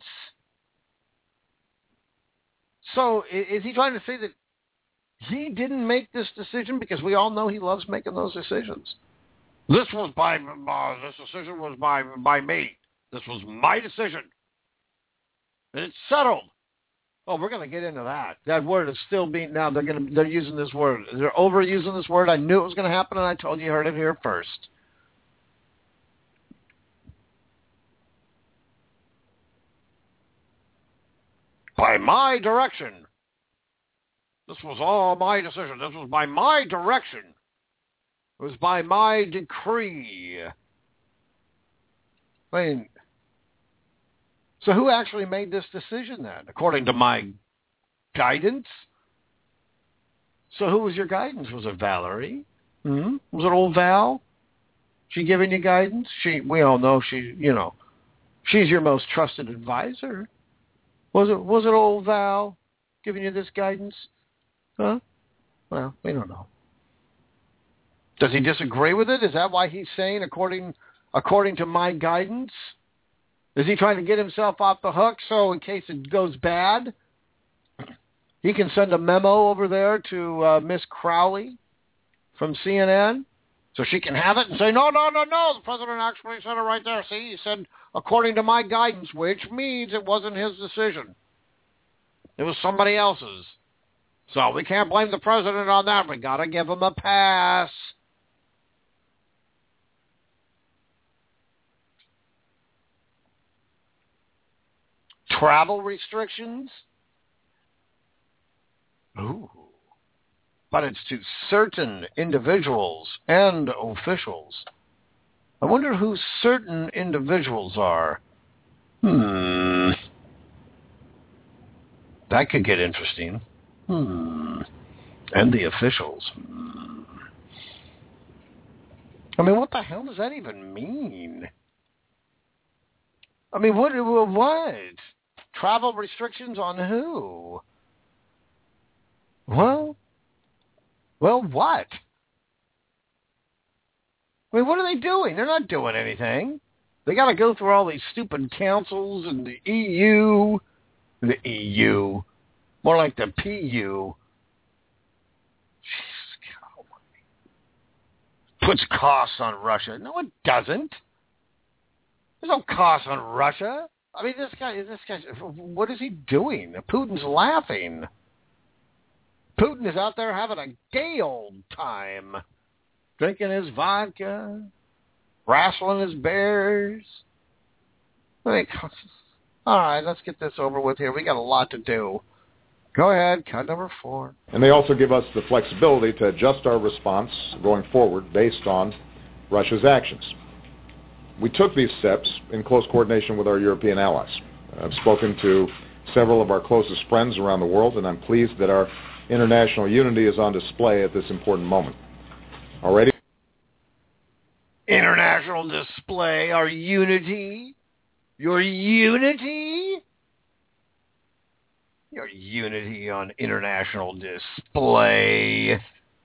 So is he trying to say that he didn't make this decision? Because we all know he loves making those decisions. This decision was by me. This was my decision. And it's settled. Oh, we're going to get into that. That word is still being, now they're using this word. They're overusing this word. I knew it was going to happen, and I told you heard it here first. By my direction. This was all my decision. This was by my direction. It was by my decree. I mean, so who actually made this decision then? According to my guidance? So who was your guidance? Was it Valerie? Was it old Val? She giving you guidance? We all know she's your most trusted advisor. Was it old Val giving you this guidance? Huh? Well, we don't know. Does he disagree with it? Is that why he's saying according to my guidance? Is he trying to get himself off the hook so in case it goes bad, he can send a memo over there to Miss Crowley from CNN so she can have it and say, no, the president actually said it right there. See, he said, according to my guidance, which means it wasn't his decision. It was somebody else's. So we can't blame the president on that. We got to give him a pass. Travel restrictions? Ooh. But it's to certain individuals and officials. I wonder who certain individuals are. That could get interesting. And the officials. I mean, what the hell does that even mean? I mean, what? Travel restrictions on who? Well, what? I mean, what are they doing? They're not doing anything. They got to go through all these stupid councils and the EU. The EU. More like the PU. Puts costs on Russia. No, it doesn't. There's no cost on Russia. I mean, this guy, what is he doing? Putin's laughing. Putin is out there having a gay old time. Drinking his vodka. Wrestling his bears. I mean, all right, let's get this over with here. We got a lot to do. Go ahead, cut number 4. And they also give us the flexibility to adjust our response going forward based on Russia's actions. We took these steps in close coordination with our European allies. I've spoken to several of our closest friends around the world, and I'm pleased that our international unity is on display at this important moment. Already, international display, our unity, your unity? Your unity on international display.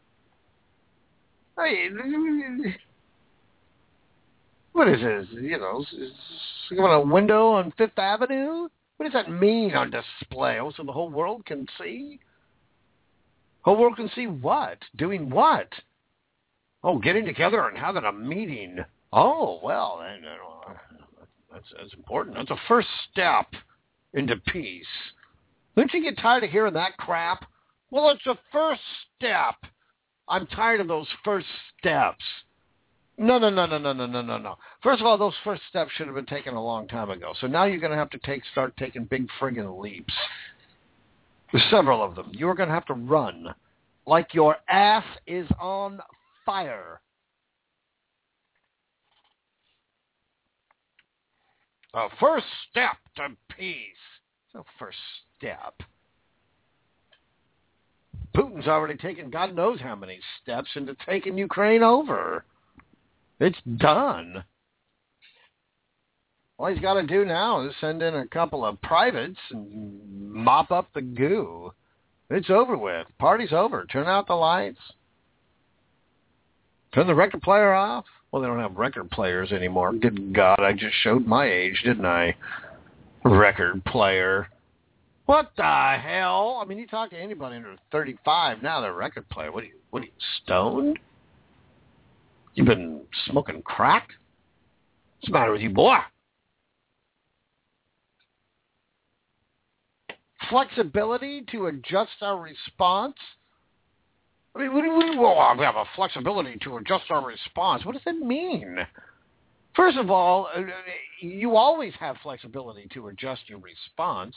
What is this? You know, on a window on Fifth Avenue? What does that mean on display? Oh, so the whole world can see? Whole world can see what? Doing what? Oh, getting together and having a meeting. Oh, well, that's important. That's a first step into peace. Don't you get tired of hearing that crap? Well, it's a first step. I'm tired of those first steps. No. First of all, those first steps should have been taken a long time ago. So now you're going to have to start taking big friggin' leaps. There's several of them. You're going to have to run like your ass is on fire. A first step to peace. So first step. Putin's already taken God knows how many steps into taking Ukraine over. It's done. All he's got to do now is send in a couple of privates and mop up the goo. It's over with. Party's over. Turn out the lights. Turn the record player off. Well, they don't have record players anymore. Good God, I just showed my age, didn't I? Record player. What the hell? I mean, you talk to anybody under 35 now, they're a record player. What are you, stoned? You been smoking crack? What's the matter with you, boy? Flexibility to adjust our response? I mean, we have a flexibility to adjust our response. What does that mean? First of all, you always have flexibility to adjust your response.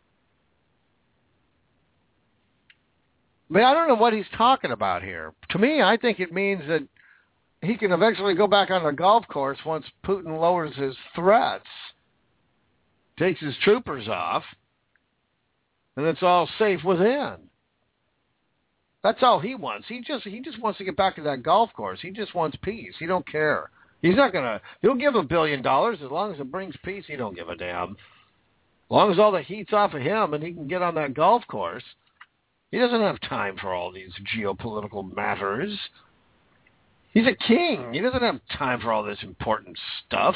I mean, I don't know what he's talking about here. To me, I think it means that he can eventually go back on the golf course once Putin lowers his threats, takes his troopers off, and it's all safe within. That's all he wants. He just wants to get back to that golf course. He just wants peace. He don't care. He's not going to... He'll give $1 billion. As long as it brings peace, he don't give a damn. As long as all the heat's off of him and he can get on that golf course, he doesn't have time for all these geopolitical matters. He's a king. He doesn't have time for all this important stuff.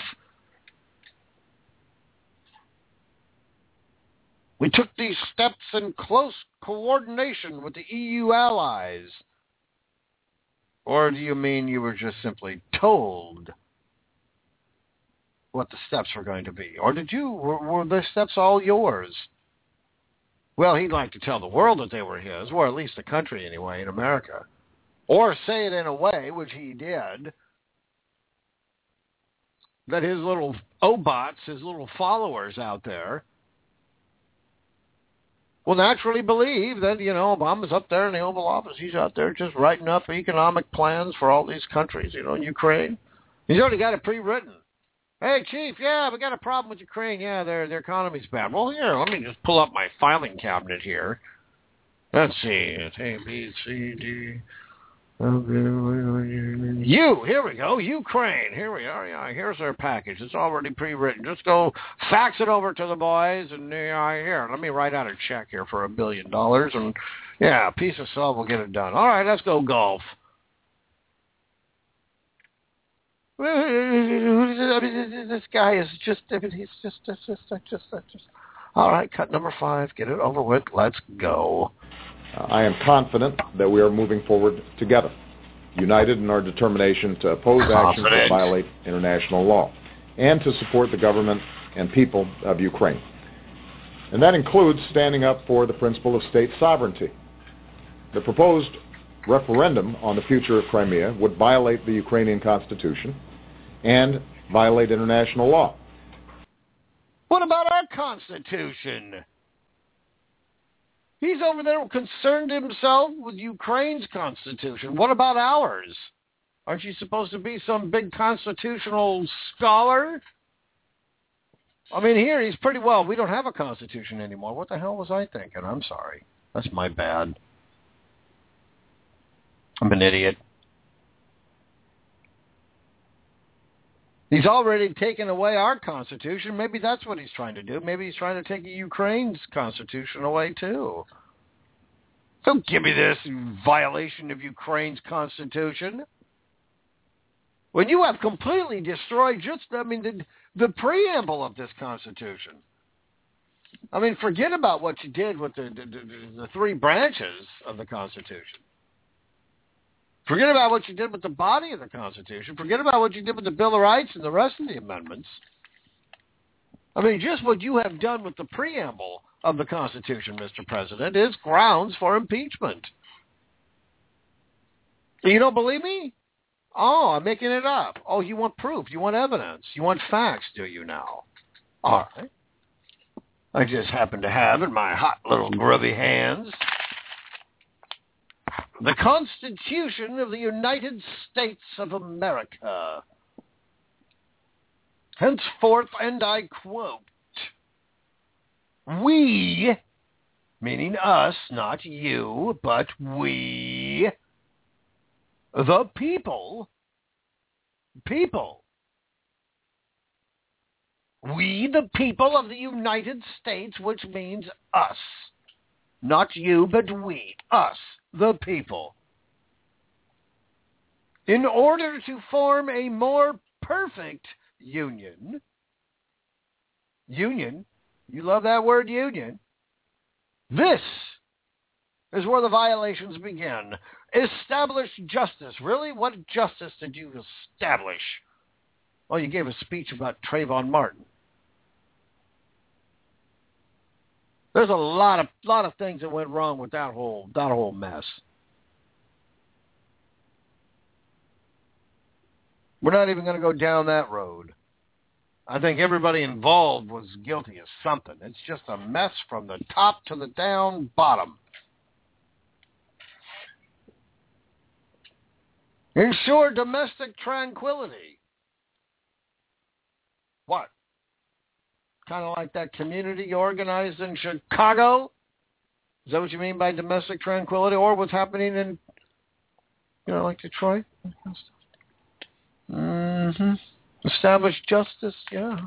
We took these steps in close coordination with the EU allies. Or do you mean you were just simply told what the steps were going to be? Or were the steps all yours? Well, he'd like to tell the world that they were his, or at least the country anyway, in America. Or say it in a way, which he did, that his little obots, his little followers out there, will naturally believe that, Obama's up there in the Oval Office. He's out there just writing up economic plans for all these countries, Ukraine. He's already got it pre-written. Hey, Chief, yeah, we got a problem with Ukraine. Yeah, their economy's bad. Well, here, let me just pull up my filing cabinet here. Let's see. It's A, B, C, D. U, here we go. Ukraine. Here we are. Yeah, here's our package. It's already pre-written. Just go fax it over to the boys, and here, let me write out a check here for $1 billion, and yeah, a piece of salt will get it done. All right, let's go golf. This guy is just, he's just. All right, cut number 5. Get it over with. Let's go. I am confident that we are moving forward together, united in our determination to oppose actions that violate international law and to support the government and people of Ukraine. And that includes standing up for the principle of state sovereignty. The proposed referendum on the future of Crimea would violate the Ukrainian Constitution and violate international law. What about our Constitution? He's over there concerned himself with Ukraine's Constitution. What about ours? Aren't you supposed to be some big constitutional scholar? I mean, here he's pretty well. We don't have a Constitution anymore. What the hell was I thinking? I'm sorry. That's my bad. I'm an idiot. He's already taken away our Constitution. Maybe that's what he's trying to do. Maybe he's trying to take Ukraine's Constitution away, too. Don't give me this violation of Ukraine's Constitution. When you have completely destroyed the preamble of this Constitution. I mean, forget about what you did with the 3 branches of the Constitution. Forget about what you did with the body of the Constitution. Forget about what you did with the Bill of Rights and the rest of the amendments. I mean, just what you have done with the preamble of the Constitution, Mr. President, is grounds for impeachment. You don't believe me? Oh, I'm making it up. Oh, you want proof. You want evidence. You want facts, do you now? All right. I just happen to have in my hot little grubby hands the Constitution of the United States of America. Henceforth, and I quote, we, meaning us, not you, but we, the people, we, the people of the United States, which means us, not you, but we, us, the people, in order to form a more perfect union, you love that word, union, this is where the violations begin. Establish justice. Really? What justice did you establish? Well, you gave a speech about Trayvon Martin. There's a lot of things that went wrong with that whole mess. We're not even going to go down that road. I think everybody involved was guilty of something. It's just a mess from the top to the down bottom. Ensure domestic tranquility. What? Kind of like that community organized in Chicago? Is that what you mean by domestic tranquility? Or what's happening in, like Detroit? Mm-hmm. Establish justice, yeah.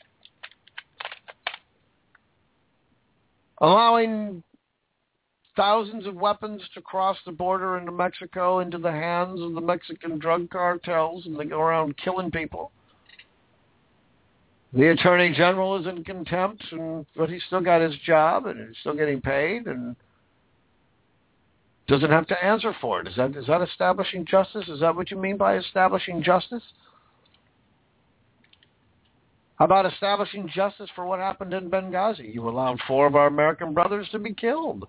Allowing thousands of weapons to cross the border into Mexico into the hands of the Mexican drug cartels, and they go around killing people. The Attorney General is in contempt, but he's still got his job, and he's still getting paid, and doesn't have to answer for it. Is that establishing justice? Is that what you mean by establishing justice? How about establishing justice for what happened in Benghazi? You allowed 4 of our American brothers to be killed.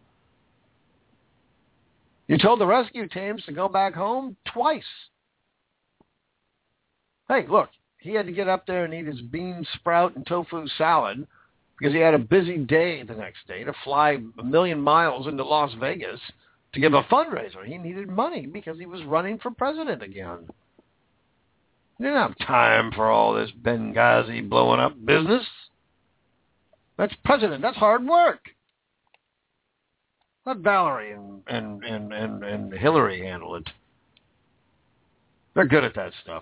You told the rescue teams to go back home twice. Hey, look. He had to get up there and eat his bean sprout and tofu salad because he had a busy day the next day to fly 1 million miles into Las Vegas to give a fundraiser. He needed money because he was running for president again. He didn't have time for all this Benghazi blowing up business. That's president. That's hard work. Let Valerie and Hillary handle it. They're good at that stuff.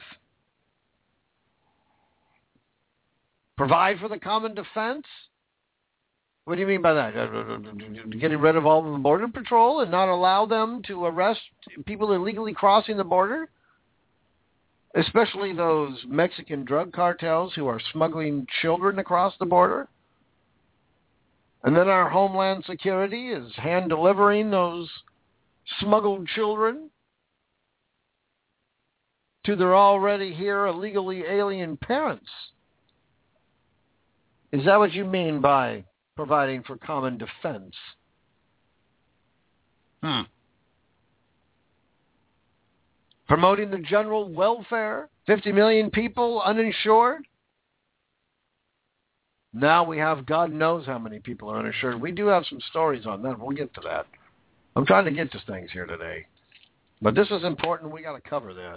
Provide for the common defense? What do you mean by that? Getting rid of all of the Border Patrol and not allow them to arrest people illegally crossing the border? Especially those Mexican drug cartels who are smuggling children across the border? And then our Homeland Security is hand-delivering those smuggled children to their already here illegally alien parents. Is that what you mean by providing for common defense? Promoting the general welfare? 50 million people uninsured? Now we have God knows how many people are uninsured. We do have some stories on that. We'll get to that. I'm trying to get to things here today. But this is important. We got to cover this.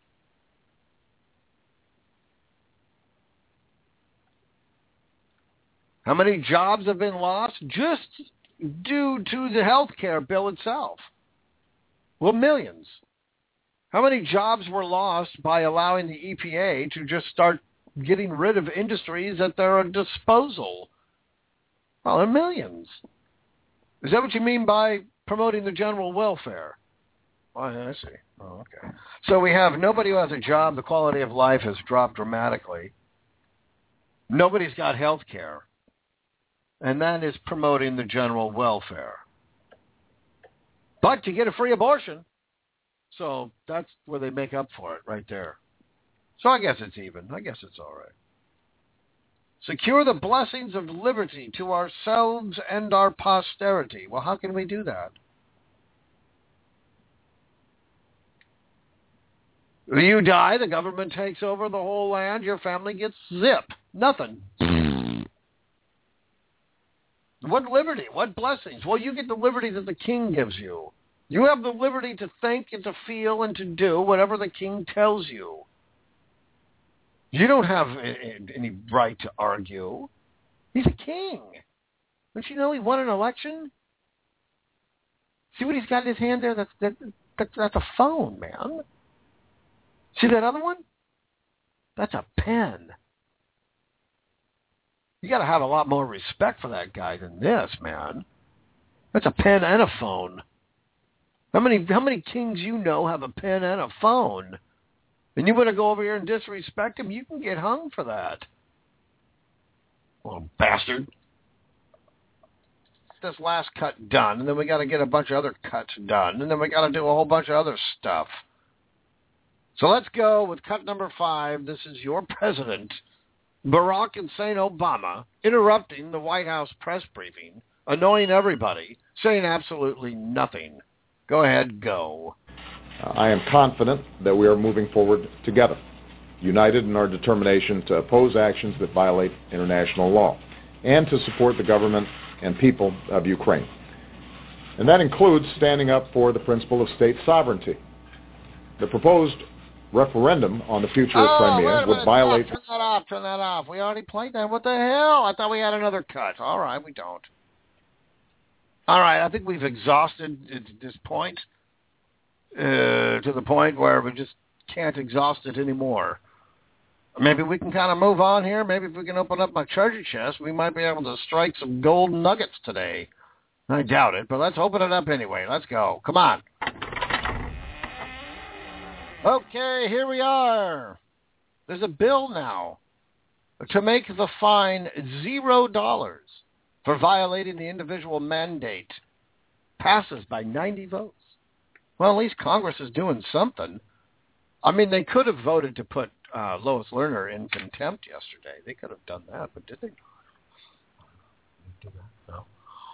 How many jobs have been lost just due to the health care bill itself? Well, millions. How many jobs were lost by allowing the EPA to just start getting rid of industries at their disposal? Well, they're millions. Is that what you mean by promoting the general welfare? Well, I see. Oh, okay. So we have nobody who has a job. The quality of life has dropped dramatically. Nobody's got health care. And that is promoting the general welfare. But you get a free abortion. So that's where they make up for it right there. So I guess it's even. I guess it's all right. Secure the blessings of liberty to ourselves and our posterity. Well, how can we do that? You die, the government takes over the whole land, your family gets zip. Nothing. What liberty? What blessings? Well, you get the liberty that the king gives you. You have the liberty to think and to feel and to do whatever the king tells you. You don't have any right to argue. He's a king. Don't you know he won an election? See what he's got in his hand there? That's a phone, man. See that other one? That's a pen. You got to have a lot more respect for that guy than this, man. That's a pen and a phone. How many kings you know have a pen and a phone? And you want to go over here and disrespect him? You can get hung for that. Little bastard. This last cut done, and then we got to get a bunch of other cuts done, and then we got to do a whole bunch of other stuff. So let's go with cut number 5. This is your president, Barack Hussein Obama, interrupting the White House press briefing, annoying everybody, saying absolutely nothing. Go ahead, go. I am confident that we are moving forward together, united in our determination to oppose actions that violate international law and to support the government and people of Ukraine. And that includes standing up for the principle of state sovereignty. The proposed referendum on the future of Crimea would violate... Turn that off. We already played that. What the hell? I thought we had another cut. All right, we don't. All right, I think we've exhausted at this point to the point where we just can't exhaust it anymore. Maybe we can kind of move on here. Maybe if we can open up my treasure chest, we might be able to strike some gold nuggets today. I doubt it, but let's open it up anyway. Let's go. Come on. Okay, here we are. There's a bill now to make the fine $0 for violating the individual mandate. Passes by 90 votes. Well, at least Congress is doing something. I mean, they could have voted to put Lois Lerner in contempt yesterday. They could have done that, but did they? No.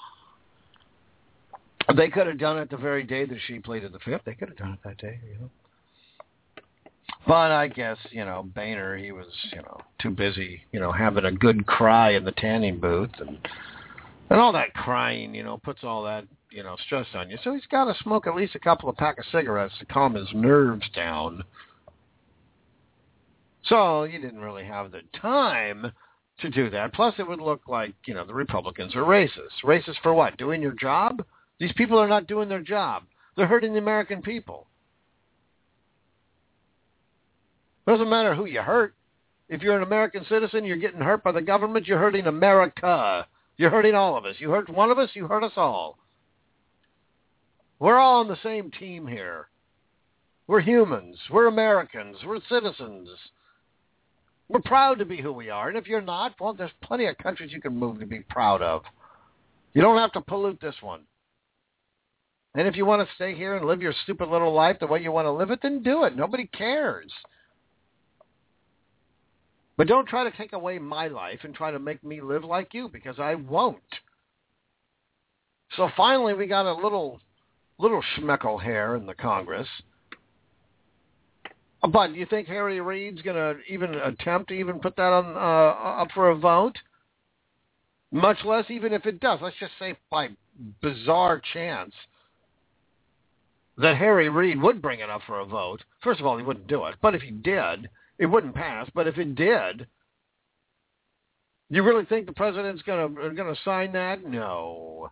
They could have done it the very day that she pleaded the fifth. They could have done it that day, you know. But I guess, Boehner, he was, too busy, having a good cry in the tanning booth. And all that crying, puts all that, stress on you. So he's got to smoke at least a couple of packs of cigarettes to calm his nerves down. So he didn't really have the time to do that. Plus, it would look like, the Republicans are racist. Racist for what? Doing your job? These people are not doing their job. They're hurting the American people. It doesn't matter who you hurt. If you're an American citizen, you're getting hurt by the government, you're hurting America. You're hurting all of us. You hurt one of us, you hurt us all. We're all on the same team here. We're humans. We're Americans. We're citizens. We're proud to be who we are. And if you're not, well, there's plenty of countries you can move to be proud of. You don't have to pollute this one. And if you want to stay here and live your stupid little life the way you want to live it, then do it. Nobody cares. But don't try to take away my life and try to make me live like you, because I won't. So finally we got a little schmeckle hair in the Congress. But do you think Harry Reid's going to even attempt to even put that on up for a vote? Much less even if it does. Let's just say by bizarre chance that Harry Reid would bring it up for a vote. First of all, he wouldn't do it. But if he did, it wouldn't pass. But if it did, you really think the president's going to sign that? No.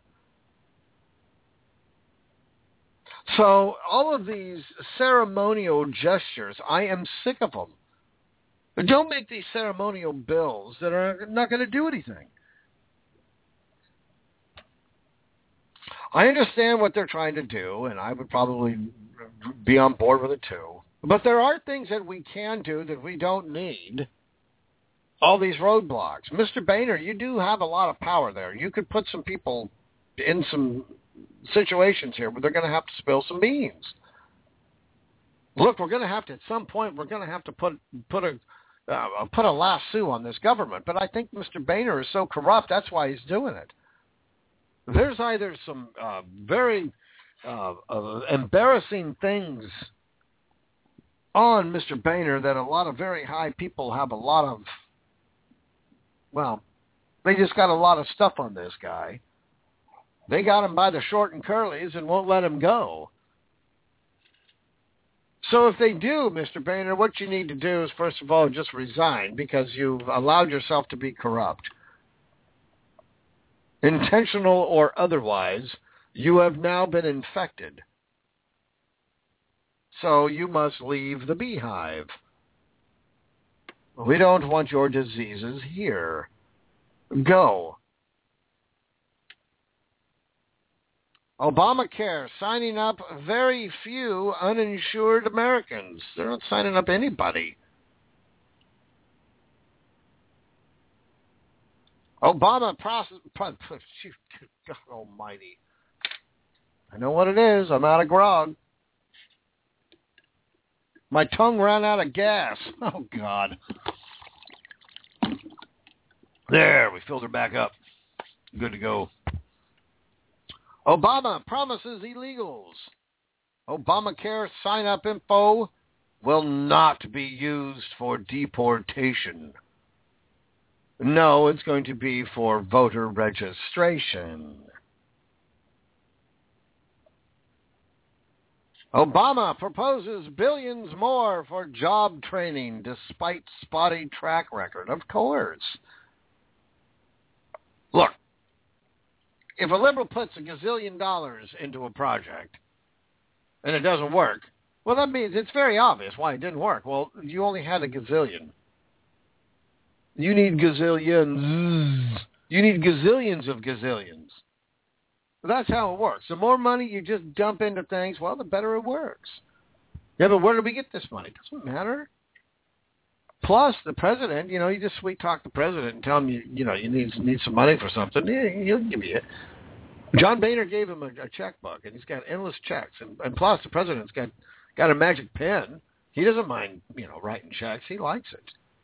So all of these ceremonial gestures, I am sick of them. But don't make these ceremonial bills that are not going to do anything. I understand what they're trying to do, and I would probably be on board with it too. But there are things that we can do that we don't need all these roadblocks. Mr. Boehner, you do have a lot of power there. You could put some people in some situations here where they're going to have to spill some beans. Look, we're going to have to, at some point, we're going to have to put a lasso on this government. But I think Mr. Boehner is so corrupt, that's why he's doing it. There's either some very embarrassing things on Mr. Boehner that a lot of very high people have a lot of, well, they just got a lot of stuff on this guy. They got him by the short and curlies and won't let him go. So if they do, Mr. Boehner, what you need to do is, first of all, just resign, because you've allowed yourself to be corrupt. Intentional or otherwise, you have now been infected. So you must leave the beehive. We don't want your diseases here. Go. Obamacare, signing up very few uninsured Americans. They're not signing up anybody. Obama God almighty. I know what it is. I'm out of grog. My tongue ran out of gas. Oh, God. There, we filled her back up. Good to go. Obama promises illegals. Obamacare sign-up info will not be used for deportation. No, it's going to be for voter registration. Obama proposes billions more for job training despite spotty track record. Of course. Look, if a liberal puts $1 gazillion into a project and it doesn't work, well, that means it's very obvious why it didn't work. Well, you only had $1 gazillion. You need gazillions. You need gazillions of gazillions. That's how it works. The more money you just dump into things, well, the better it works. Yeah, but where do we get this money? It doesn't matter. Plus, the president, you just sweet-talk the president and tell him, you need some money for something. Yeah, he'll give you it. John Boehner gave him a checkbook, and he's got endless checks. And plus, the president's got a magic pen. He doesn't mind, writing checks. He likes it.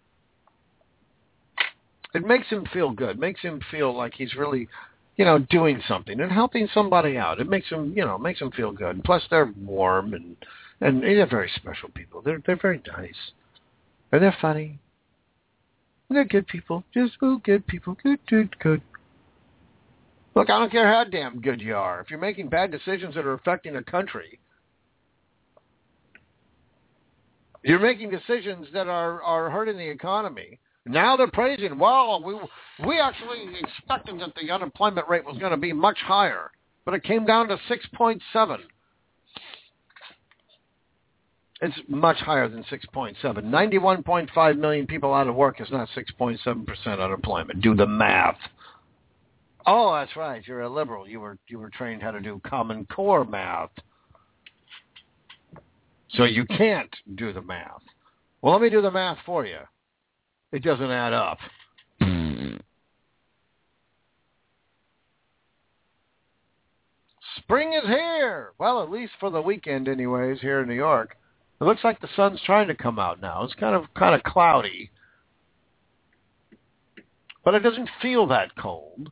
It makes him feel good. Makes him feel like he's really, doing something and helping somebody out. It makes him, makes him feel good. And plus, they're warm and they're very special people. They're very nice. And they're funny. And they're good people. Just good people. Good. Look, I don't care how damn good you are. If you're making bad decisions that are affecting a country, you're making decisions that are hurting the economy. Now they're praising, well, we actually expected that the unemployment rate was going to be much higher. but it came down to 6.7. It's much higher than 6.7. 91.5 million people out of work is not 6.7% unemployment. Do the math. Oh, that's right. You're a liberal. You were trained how to do Common Core math. So you can't do the math. Well, let me do the math for you. It doesn't add up. Spring is here. Well, at least for the weekend anyways, here in New York. It looks like the sun's trying to come out now. It's kind of cloudy. But it doesn't feel that cold.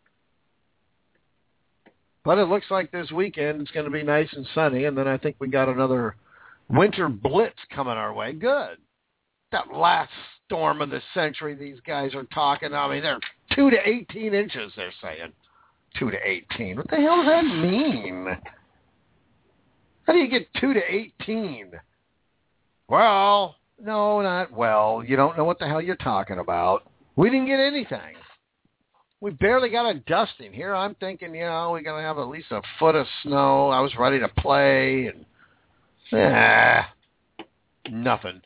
But it looks like this weekend it's going to be nice and sunny, and then I think we got another winter blitz coming our way. Good. That last storm of the century these guys are talking. I mean, they're 2 to 18 inches, they're saying. 2 to 18. What the hell does that mean? How do you get 2 to 18? Well, no, not well. You don't know what the hell you're talking about. We didn't get anything. We barely got a dusting. Here I'm thinking, we're going to have at least a foot of snow. I was ready to play, and nothing.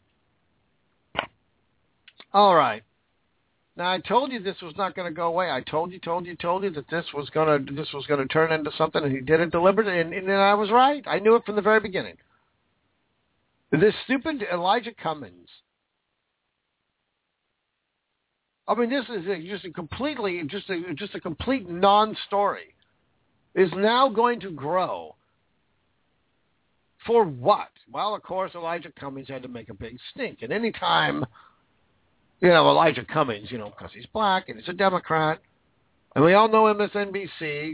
All right. Now I told you this was not going to go away. I told you that this was going to turn into something, and he did it deliberately, and I was right. I knew it from the very beginning. This stupid Elijah Cummings. I mean, this is just a complete non-story. Is now going to grow. For what? Well, of course, Elijah Cummings had to make a big stink. And any time, Elijah Cummings, because he's black and he's a Democrat, and we all know MSNBC,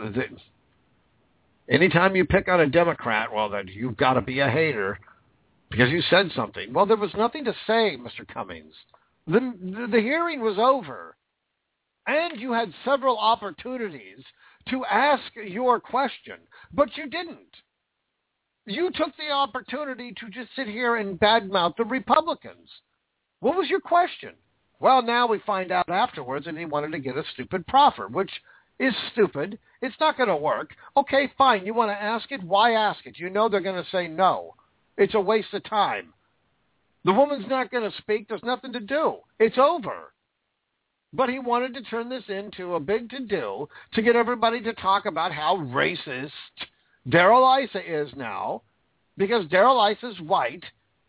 anytime you pick on a Democrat, well, then you've got to be a hater because you said something. Well, there was nothing to say, Mr. Cummings. The hearing was over, and you had several opportunities to ask your question, but you didn't. You took the opportunity to just sit here and badmouth the Republicans. What was your question? Well, now we find out afterwards that he wanted to get a stupid proffer, which is stupid. It's not going to work. Okay, fine. You want to ask it? Why ask it? You know they're going to say no. It's a waste of time. The woman's not going to speak. There's nothing to do. It's over. But he wanted to turn this into a big to-do to get everybody to talk about how racist Darrell Issa is now, because Darrell Issa is white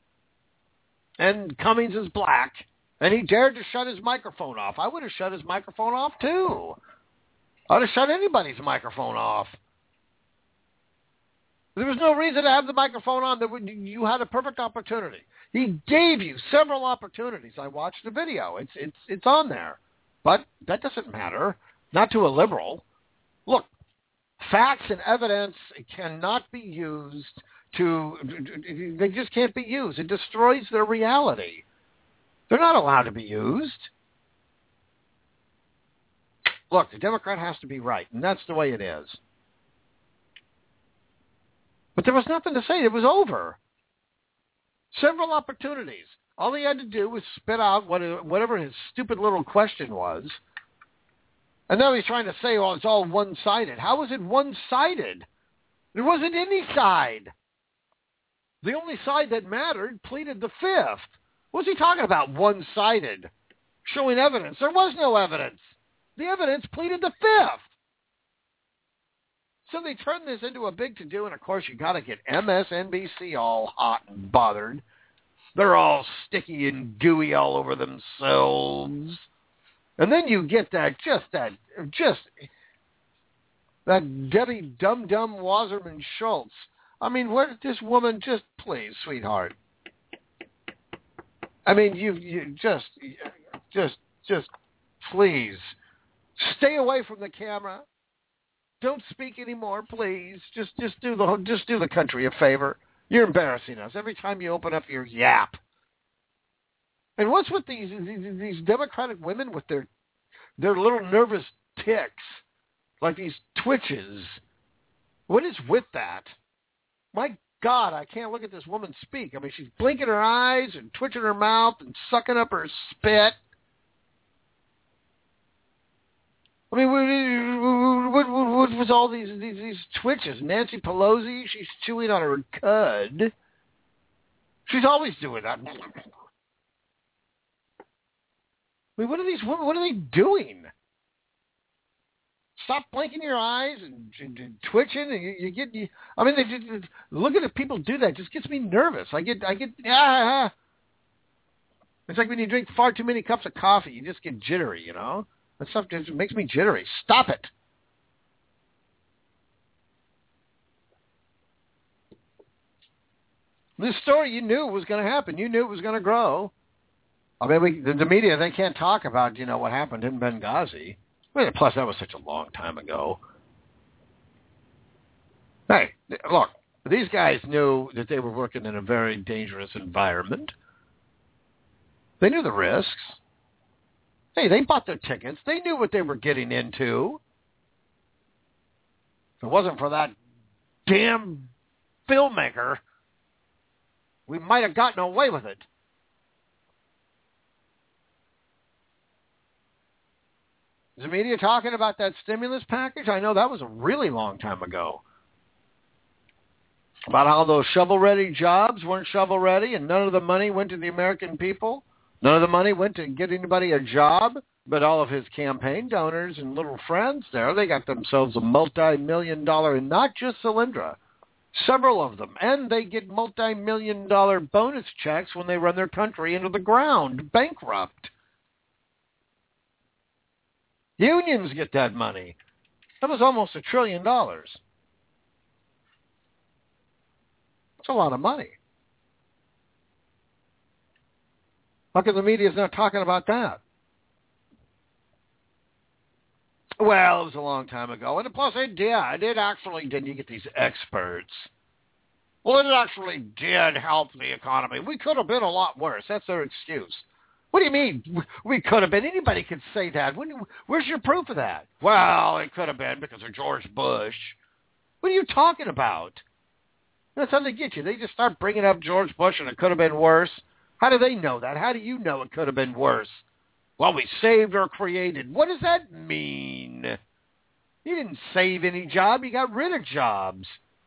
and Cummings is black, and he dared to shut his microphone off. I would have shut his microphone off, too. I would have shut anybody's microphone off. There was no reason to have the microphone on. You had a perfect opportunity. He gave you several opportunities. I watched the video. It's on there. But that doesn't matter. Not to a liberal. Look, facts and evidence cannot be used they just can't be used. It destroys their reality. They're not allowed to be used. Look, the Democrat has to be right, and that's the way it is. But there was nothing to say. It was over. Several opportunities. All he had to do was spit out whatever his stupid little question was. And now he's trying to say, it's all one-sided. How was it one-sided? There wasn't any side. The only side that mattered pleaded the fifth. What was he talking about, one-sided? Showing evidence. There was no evidence. The evidence pleaded the fifth. So they turned this into a big to-do, and of course you got to get MSNBC all hot and bothered. They're all sticky and gooey all over themselves. And then you get that Debbie Dum-Dum Wasserman Schultz. I mean, what this woman, just please, sweetheart. I mean, you just please stay away from the camera. Don't speak anymore, please. Just do the country a favor. You're embarrassing us every time you open up your yap. And what's with these Democratic women with their little nervous tics, like these twitches? What is with that? My God, I can't look at this woman speak. I mean, she's blinking her eyes and twitching her mouth and sucking up her spit. I mean, what was all these twitches? Nancy Pelosi, she's chewing on her cud. She's always doing that. I mean, what are these women? What are they doing? Stop blinking your eyes and twitching, and you get. I mean, they just looking at people do that just gets me nervous. I get. It's like when you drink far too many cups of coffee, you just get jittery. You know, that stuff just makes me jittery. Stop it. This story you knew was going to happen. You knew it was going to grow. I mean, the media, they can't talk about, what happened in Benghazi. I mean, plus, that was such a long time ago. Hey, look, these guys knew that they were working in a very dangerous environment. They knew the risks. Hey, they bought their tickets. They knew what they were getting into. If it wasn't for that damn filmmaker, we might have gotten away with it. Is the media talking about that stimulus package? I know that was a really long time ago. About how those shovel-ready jobs weren't shovel-ready and none of the money went to the American people. None of the money went to get anybody a job, but all of his campaign donors and little friends there, they got themselves a multi-million-dollar, and not just Solyndra, several of them. And they get multi-million-dollar bonus checks when they run their country into the ground, bankrupt. Unions get that money. That was almost $1 trillion. That's a lot of money. How come the media is not talking about that? Well, it was a long time ago. And plus, didn't you get these experts? Well, it actually did help the economy. We could have been a lot worse. That's their excuse. What do you mean? We could have been. Anybody could say that. Where's your proof of that? Well, it could have been because of George Bush. What are you talking about? That's how they get you. They just start bringing up George Bush and it could have been worse. How do they know that? How do you know it could have been worse? Well, we saved or created. What does that mean? You didn't save any job. You got rid of jobs.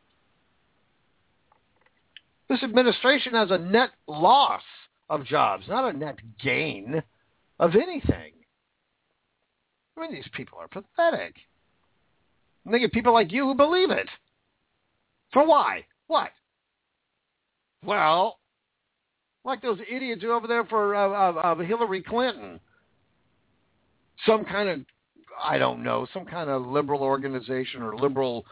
This administration has a net loss of jobs, not a net gain of anything. I mean, these people are pathetic. And they get people like you who believe it. For why? What? Well, like those idiots who are over there for Hillary Clinton. Some kind of, I don't know, some kind of liberal organization or liberal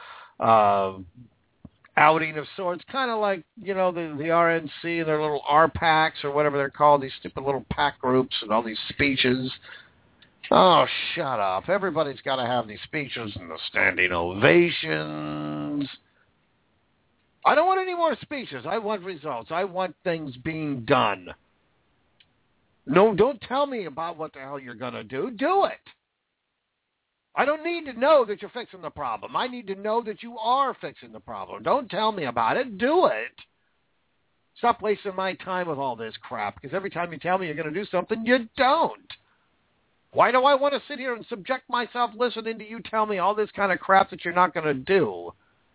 outing of sorts, kind of like, the RNC and their little RPACs or whatever they're called, these stupid little PAC groups and all these speeches. Oh, shut up. Everybody's got to have these speeches and the standing ovations. I don't want any more speeches. I want results. I want things being done. No, don't tell me about what the hell you're going to do. Do it. I don't need to know that you're fixing the problem. I need to know that you are fixing the problem. Don't tell me about it. Do it. Stop wasting my time with all this crap, because every time you tell me you're going to do something, you don't. Why do I want to sit here and subject myself listening to you tell me all this kind of crap that you're not going to do?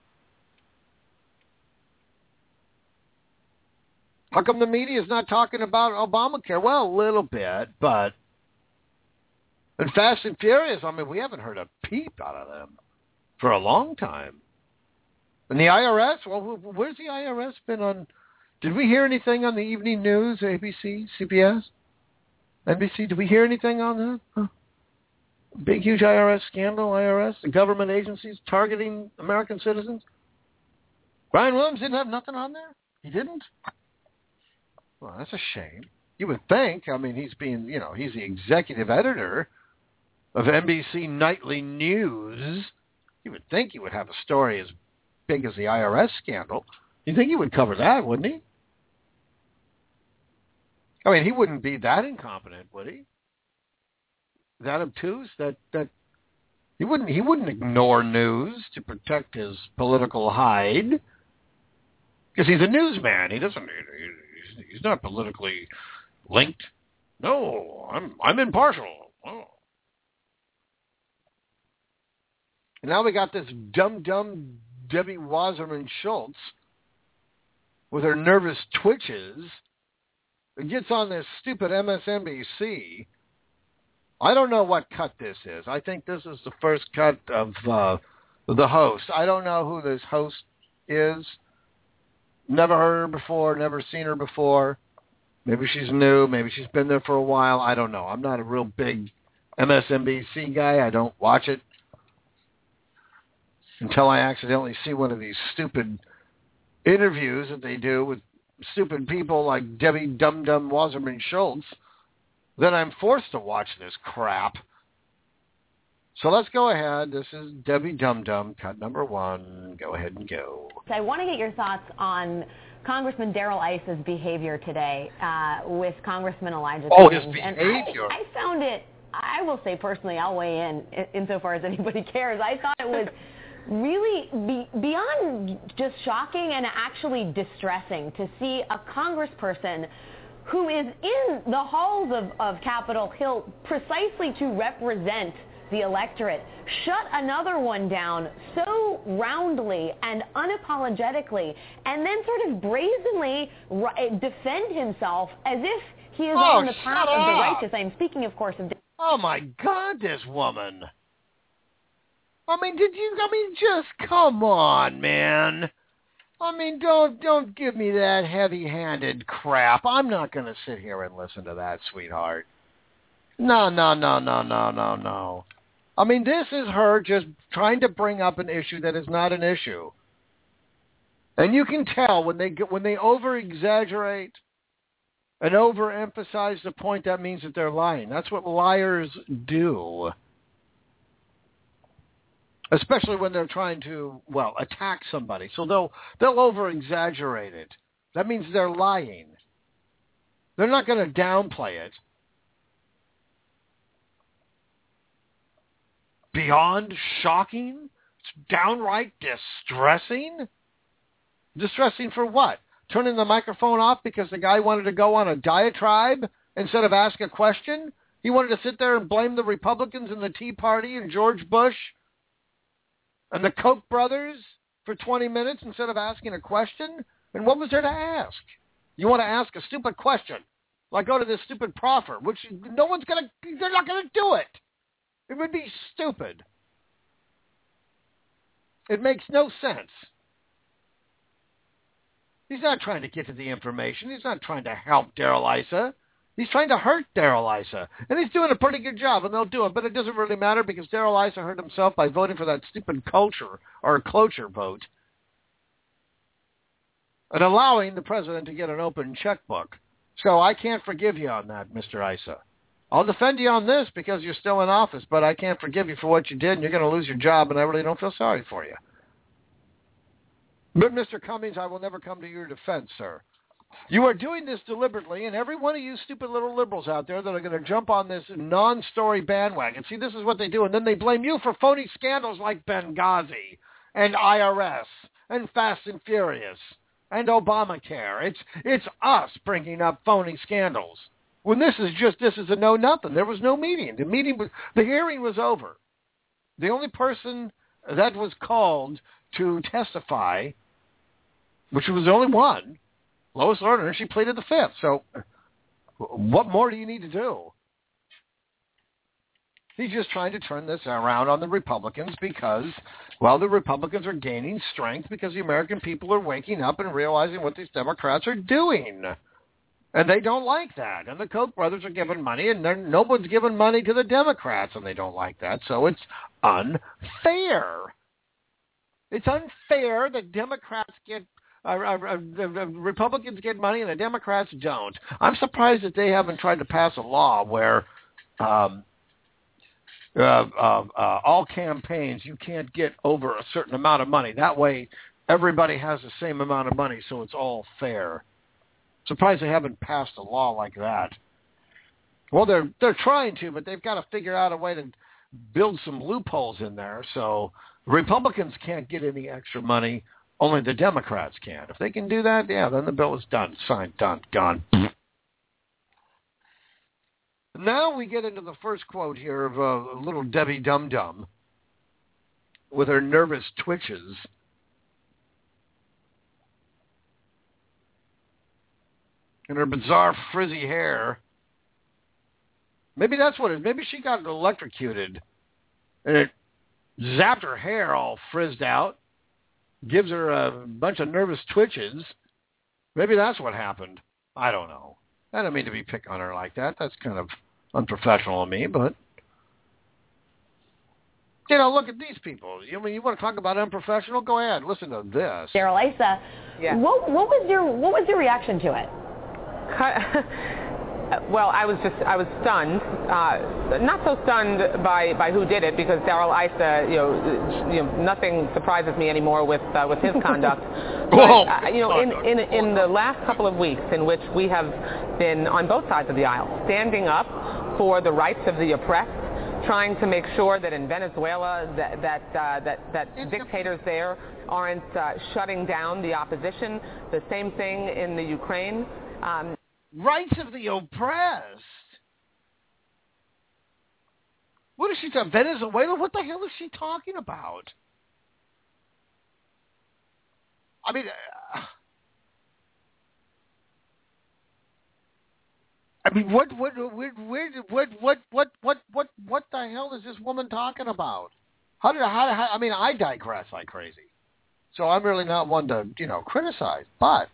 How come the media is not talking about Obamacare? Well, a little bit, but in Fast and Furious, I mean, we haven't heard a peep out of them for a long time. And the IRS, well, where's the IRS been on? Did we hear anything on the evening news, ABC, CBS, NBC? Did we hear anything on that? Huh? Big, huge IRS scandal, IRS, the government agencies targeting American citizens? Brian Williams didn't have nothing on there? He didn't? Well, that's a shame. You would think, I mean, he's the executive editor of NBC Nightly News. You would think he would have a story as big as the IRS scandal. You'd think he would cover that, wouldn't he? I mean, he wouldn't be that incompetent, would he? That obtuse? That he wouldn't ignore news to protect his political hide. Because he's a newsman. He's not politically linked. No, I'm impartial. Oh. And now we got this dumb Debbie Wasserman Schultz with her nervous twitches. It gets on this stupid MSNBC. I don't know what cut this is. I think this is the first cut of the host. I don't know who this host is. Never heard her before, never seen her before. Maybe she's new. Maybe she's been there for a while. I don't know. I'm not a real big MSNBC guy. I don't watch it until I accidentally see one of these stupid interviews that they do with stupid people like Debbie Dum-Dum Wasserman Schultz. Then I'm forced to watch this crap. So let's go ahead. This is Debbie Dum-Dum, cut number 1. Go ahead and go. I want to get your thoughts on Congressman Darrell Issa's behavior today with Congressman Elijah Cummings. Oh, his behavior. And I found it, I will say personally, I'll weigh in insofar as anybody cares. I thought it was really beyond just shocking and actually distressing to see a congressperson who is in the halls of Capitol Hill precisely to represent the electorate shut another one down so roundly and unapologetically, and then sort of brazenly defend himself as if he is on the path of the righteous. I'm speaking, of course, of... Oh, my God, this woman. I mean, just come on, man. I mean, don't give me that heavy-handed crap. I'm not going to sit here and listen to that, sweetheart. No. I mean, this is her just trying to bring up an issue that is not an issue. And you can tell when they over-exaggerate and overemphasize the point, that means that they're lying. That's what liars do. Especially when they're trying to, attack somebody. So they'll over-exaggerate it. That means they're lying. They're not going to downplay it. Beyond shocking? It's downright distressing? Distressing for what? Turning the microphone off because the guy wanted to go on a diatribe instead of ask a question? He wanted to sit there and blame the Republicans and the Tea Party and George Bush and the Koch brothers for 20 minutes instead of asking a question? And what was there to ask? You want to ask a stupid question, like go to this stupid proffer, which they're not going to do it. It would be stupid. It makes no sense. He's not trying to get to the information. He's not trying to help Darrell Issa. He's trying to hurt Darrell Issa. And he's doing a pretty good job, and they'll do it. But it doesn't really matter because Darrell Issa hurt himself by voting for that stupid cloture vote and allowing the president to get an open checkbook. So I can't forgive you on that, Mr. Issa. I'll defend you on this because you're still in office, but I can't forgive you for what you did, and you're going to lose your job, and I really don't feel sorry for you. But, Mr. Cummings, I will never come to your defense, sir. You are doing this deliberately, and every one of you stupid little liberals out there that are going to jump on this non-story bandwagon, see, this is what they do, and then they blame you for phony scandals like Benghazi and IRS and Fast and Furious and Obamacare. It's us bringing up phony scandals. When this is a know-nothing. There was no meeting. The hearing was over. The only person that was called to testify, which was only one, Lois Lerner, she pleaded the fifth. So what more do you need to do? He's just trying to turn this around on the Republicans because, the Republicans are gaining strength because the American people are waking up and realizing what these Democrats are doing. And they don't like that. And the Koch brothers are giving money, and no one's giving money to the Democrats, and they don't like that. So it's unfair. It's unfair that Democrats Republicans get money and the Democrats don't. I'm surprised that they haven't tried to pass a law where all campaigns, you can't get over a certain amount of money. That way, everybody has the same amount of money, so it's all fair. Surprised they haven't passed a law like that. Well, they're trying to, but they've got to figure out a way to build some loopholes in there so Republicans can't get any extra money, only the Democrats can. If they can do that, then the bill is done, signed, done, gone. Now we get into the first quote here of little Debbie Dum-Dum. with her nervous twitches. And her bizarre frizzy hair. Maybe that's what it is. Maybe she got electrocuted and it zapped her hair all frizzed out, gives her a bunch of nervous twitches. Maybe that's what happened. I don't know. I don't mean to be picking on her like that. That's kind of unprofessional of me, but you know, look at these people. You want to talk about unprofessional? Go ahead. Listen to this. Darrell Issa, what was your reaction to it? Well, I was stunned. Not so stunned by who did it, because Darrell Issa, nothing surprises me anymore with his conduct. But, in the last couple of weeks, in which we have been on both sides of the aisle, standing up for the rights of the oppressed, trying to make sure that in Venezuela that dictators there aren't shutting down the opposition. The same thing in the Ukraine. Rights of the oppressed? What is she talking? Venezuela? What the hell is she talking about? I mean, what the hell is this woman talking about? How I mean, I digress like crazy, so I'm really not one to criticize, but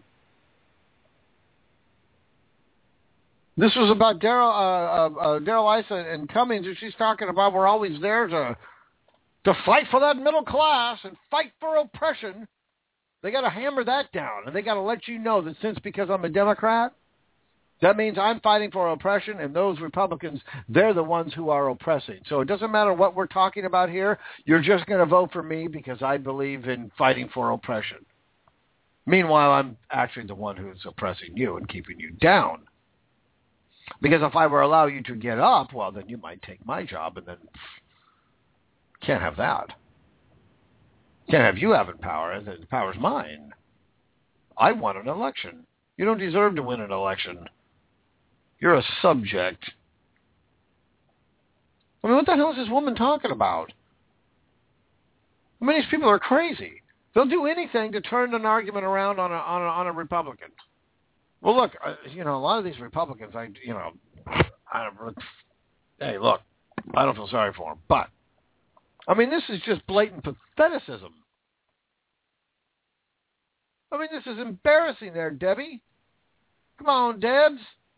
this was about Darrell Issa and Cummings, and she's talking about we're always there to fight for that middle class and fight for oppression. They got to hammer that down, and they got to let you know that since because I'm a Democrat, that means I'm fighting for oppression, and those Republicans, they're the ones who are oppressing. So it doesn't matter what we're talking about here. You're just going to vote for me because I believe in fighting for oppression. Meanwhile, I'm actually the one who's oppressing you and keeping you down. Because if I were to allow you to get up, well, then you might take my job, and then can't have that. Can't have you having power. The power's mine. I won an election. You don't deserve to win an election. You're a subject. I mean, what the hell is this woman talking about? I mean, these people are crazy. They'll do anything to turn an argument around on a Republican. Well, look, a lot of these Republicans, hey, look, I don't feel sorry for them, but, I mean, this is just blatant patheticism. I mean, this is embarrassing there, Debbie. Come on, Debs.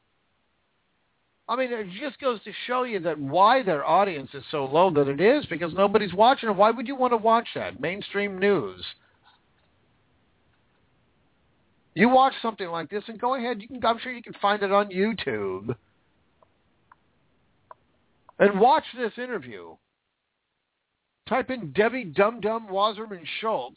I mean, it just goes to show you that why their audience is so low that it is, because nobody's watching it. Why would you want to watch that? Mainstream news. You watch something like this, and go ahead. I'm sure you can find it on YouTube. And watch this interview. Type in Debbie Dum Dum Wasserman Schultz.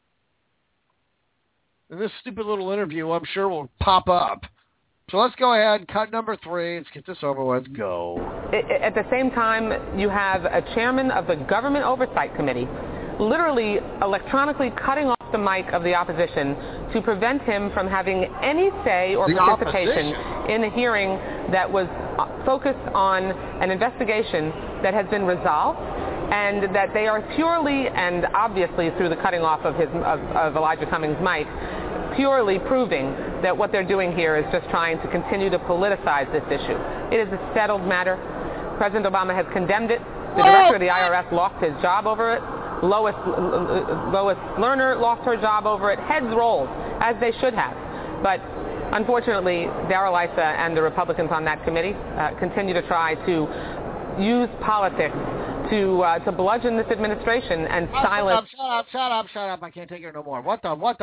And this stupid little interview, I'm sure, will pop up. So let's go ahead. Cut number 3. Let's get this over with. Go. At the same time, you have a chairman of the Government Oversight Committee literally electronically cutting off the mic of the opposition to prevent him from having any say or participation in a hearing that was focused on an investigation that has been resolved, and that they are purely and obviously through the cutting off of Elijah Cummings' mic, purely proving that what they're doing here is just trying to continue to politicize this issue. It is a settled matter. President Obama has condemned it. The director of the IRS lost his job over it. Lois Lerner lost her job over it. Heads rolled, as they should have. But unfortunately, Darrell Issa and the Republicans on that committee continue to try to use politics to bludgeon this administration and silence. Shut up. I can't take it no more. What?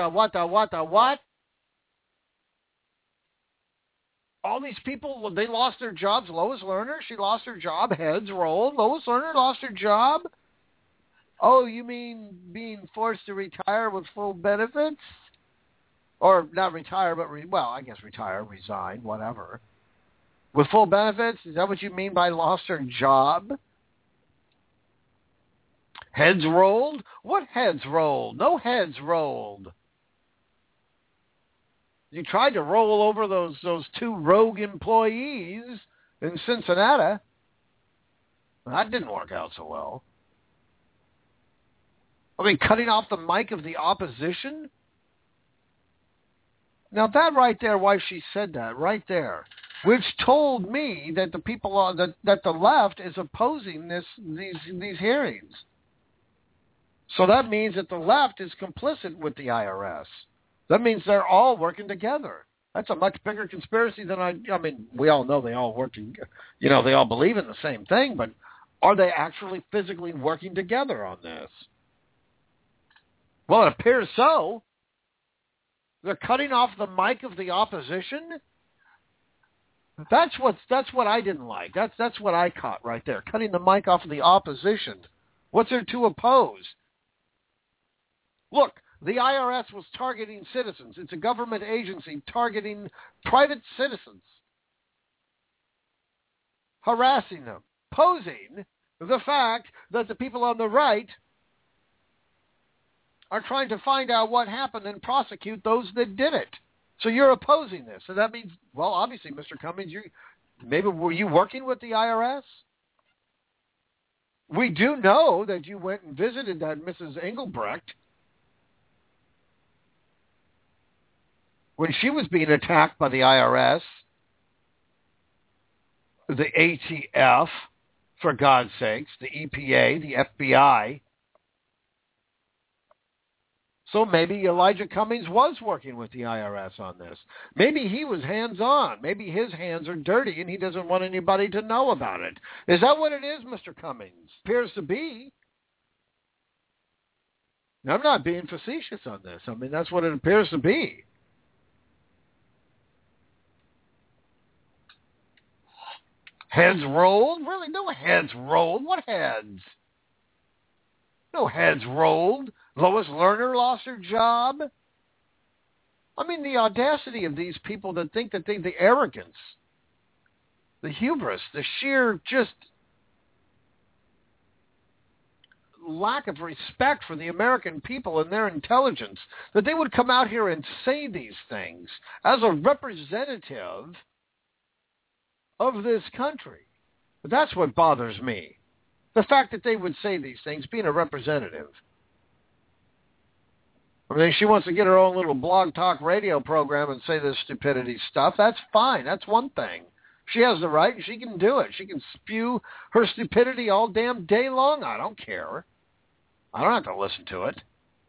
All these people, they lost their jobs. Lois Lerner, she lost her job. Heads rolled. Lois Lerner lost her job. Oh, you mean being forced to retire with full benefits? Or not retire, but, I guess retire, resign, whatever. With full benefits? Is that what you mean by lost her job? Heads rolled? What heads rolled? No heads rolled. You tried to roll over those 2 rogue employees in Cincinnati. That didn't work out so well. I mean, cutting off the mic of the opposition? Now that right there, why she said that right there, which told me that the people on that the left is opposing these hearings. So that means that the left is complicit with the IRS. That means they're all working together. That's a much bigger conspiracy than I mean, we all know they all work, they all believe in the same thing, but are they actually physically working together on this? Well, it appears so. They're cutting off the mic of the opposition. That's what I didn't like. That's what I caught right there. Cutting the mic off of the opposition. What's there to oppose? Look, the IRS was targeting citizens. It's a government agency targeting private citizens, harassing them, posing the fact that the people on the right are trying to find out what happened and prosecute those that did it. So you're opposing this. So that means, well, obviously, Mr. Cummings, were you working with the IRS? We do know that you went and visited that Mrs. Engelbrecht when she was being attacked by the IRS, the ATF, for God's sakes, the EPA, the FBI. So maybe Elijah Cummings was working with the IRS on this. Maybe he was hands-on. Maybe his hands are dirty and he doesn't want anybody to know about it. Is that what it is, Mr. Cummings? Appears to be. Now, I'm not being facetious on this. I mean, that's what it appears to be. Heads rolled? Really? No heads rolled. What heads? No heads rolled. Lois Lerner lost her job. I mean, the audacity of these people that think that the arrogance, the hubris, the sheer just lack of respect for the American people and their intelligence, that they would come out here and say these things as a representative of this country. But that's what bothers me. The fact that they would say these things, being a representative. I mean, she wants to get her own little blog talk radio program and say this stupidity stuff. That's fine. That's one thing. She has the right and she can do it. She can spew her stupidity all damn day long. I don't care. I don't have to listen to it.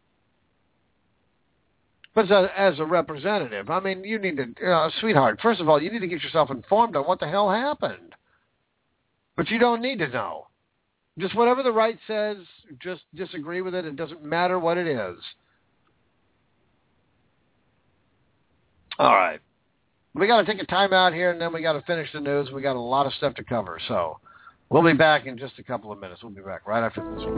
But as a representative, I mean, you need to, sweetheart, first of all, you need to get yourself informed on what the hell happened. But you don't need to know. Just whatever the right says, just disagree with it. It doesn't matter what it is. All right. We got to take a time out here, and then we got to finish the news. We got a lot of stuff to cover. So we'll be back in just a couple of minutes. We'll be back right after this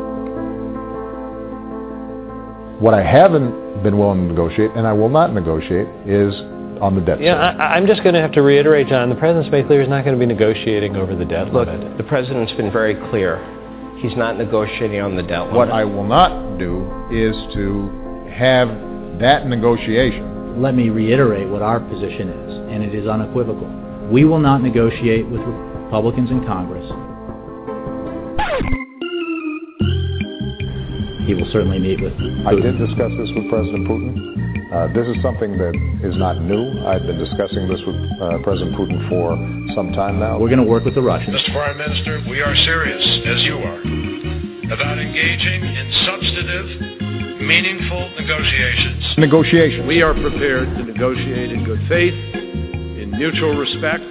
one. What I haven't been willing to negotiate, and I will not negotiate, is on the debt. Yeah, I'm just going to have to reiterate, John, the President's made clear he's not going to be negotiating over the debt limit. Look, the President's been very clear. He's not negotiating on the debt limit. What I will not do is to have that negotiation. Let me reiterate what our position is, and it is unequivocal. We will not negotiate with Republicans in Congress. He will certainly meet with Putin. I did discuss this with President Putin. This is something that is not new. I've been discussing this with President Putin for some time now. We're going to work with the Russians. Mr. Foreign Minister, we are serious, as you are, about engaging in substantive, meaningful negotiations. We are prepared to negotiate in good faith, in mutual respect.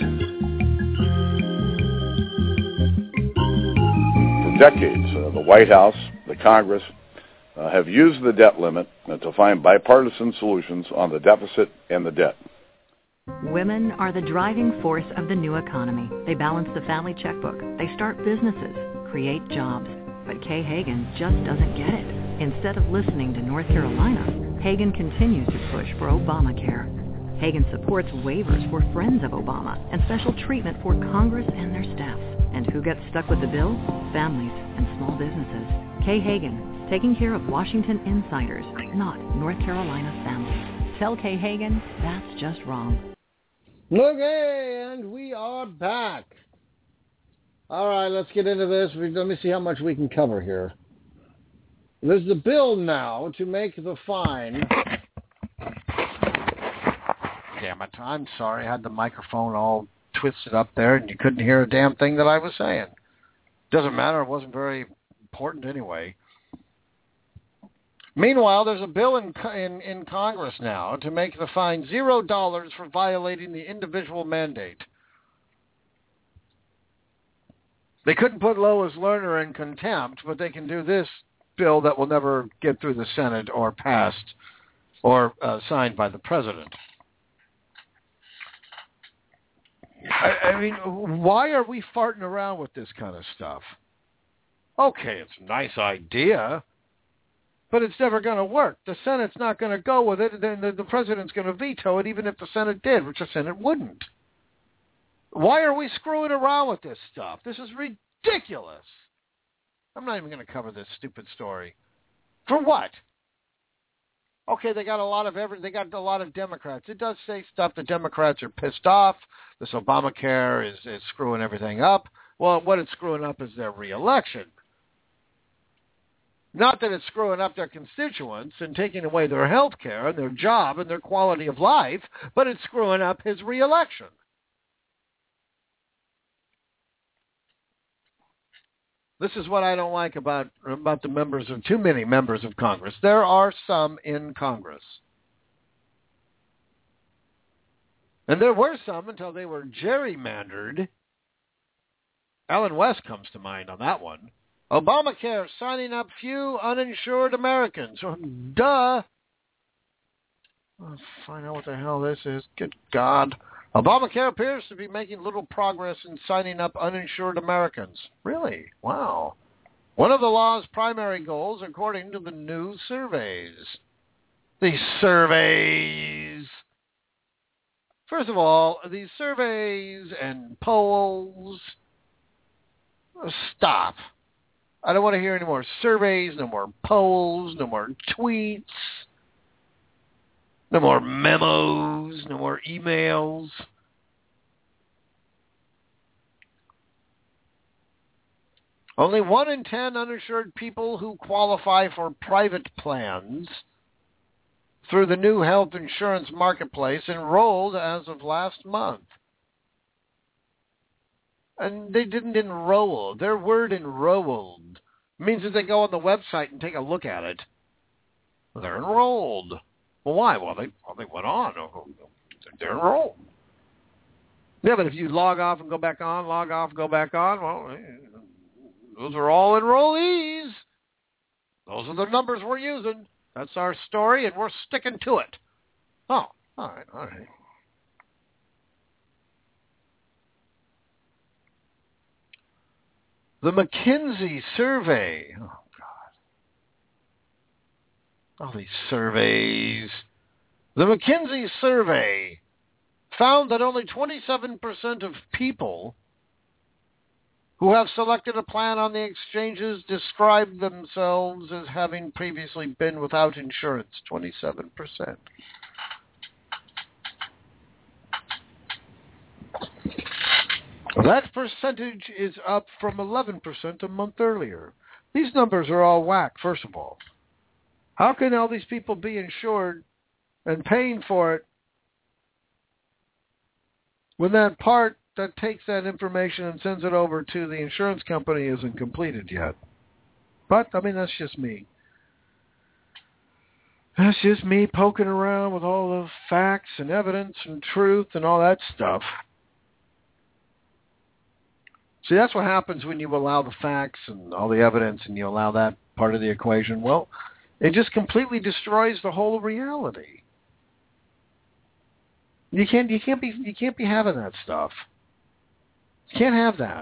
For decades, the White House, the Congress, have used the debt limit to find bipartisan solutions on the deficit and the debt. Women are the driving force of the new economy. They balance the family checkbook. They start businesses, create jobs. But Kay Hagan just doesn't get it. Instead of listening to North Carolina, Hagan continues to push for Obamacare. Hagan supports waivers for friends of Obama and special treatment for Congress and their staff. And who gets stuck with the bill? Families and small businesses. Kay Hagan, taking care of Washington insiders, not North Carolina families. Tell Kay Hagan that's just wrong. Okay, and we are back. All right, let's get into this. Let me see how much we can cover here. There's a bill now to make the fine. Damn it, I'm sorry. I had the microphone all twisted up there and you couldn't hear a damn thing that I was saying. Doesn't matter. It wasn't very important anyway. Meanwhile, there's a bill in Congress now to make the fine $0 for violating the individual mandate. They couldn't put Lois Lerner in contempt, but they can do this bill that will never get through the Senate or passed or signed by the president. I mean, why are we farting around with this kind of stuff? Okay, it's a nice idea, but it's never going to work. The Senate's not going to go with it, and then the president's going to veto it, even if the Senate did, which the Senate wouldn't. Why are we screwing around with this stuff? This is ridiculous. I'm not even going to cover this stupid story. For what? Okay, they got a lot of Democrats. It does say stuff. The Democrats are pissed off. This Obamacare is screwing everything up. Well, what it's screwing up is their reelection. Not that it's screwing up their constituents and taking away their health care and their job and their quality of life, but it's screwing up his reelection. This is what I don't like about the members of too many members of Congress. There are some in Congress. And there were some until they were gerrymandered. Alan West comes to mind on that one. Obamacare signing up few uninsured Americans. Duh. Let's find out what the hell this is. Good God. Obamacare appears to be making little progress in signing up uninsured Americans. Really? Wow. One of the law's primary goals, according to the new surveys. These surveys. First of all, these surveys and polls. Stop. I don't want to hear any more surveys, no more polls, no more tweets. No more memos, no more emails. Only 1 in 10 uninsured people who qualify for private plans through the new health insurance marketplace enrolled as of last month. And they didn't enroll. Their word enrolled means that they go on the website and take a look at it. They're enrolled. Well, why? Well, they went on. They're enrolled. Yeah, but if you log off and go back on, log off and go back on, well, those are all enrollees. Those are the numbers we're using. That's our story, and we're sticking to it. Oh, all right. The McKinsey survey. Oh, all these surveys. The McKinsey survey found that only 27% of people who have selected a plan on the exchanges describe themselves as having previously been without insurance. 27%. That percentage is up from 11% a month earlier. These numbers are all whack, first of all. How can all these people be insured and paying for it when that part that takes that information and sends it over to the insurance company isn't completed yet? But, I mean, that's just me. That's just me poking around with all the facts and evidence and truth and all that stuff. See, that's what happens when you allow the facts and all the evidence and you allow that part of the equation. Well, it just completely destroys the whole reality. You can't be having that stuff. You can't have that.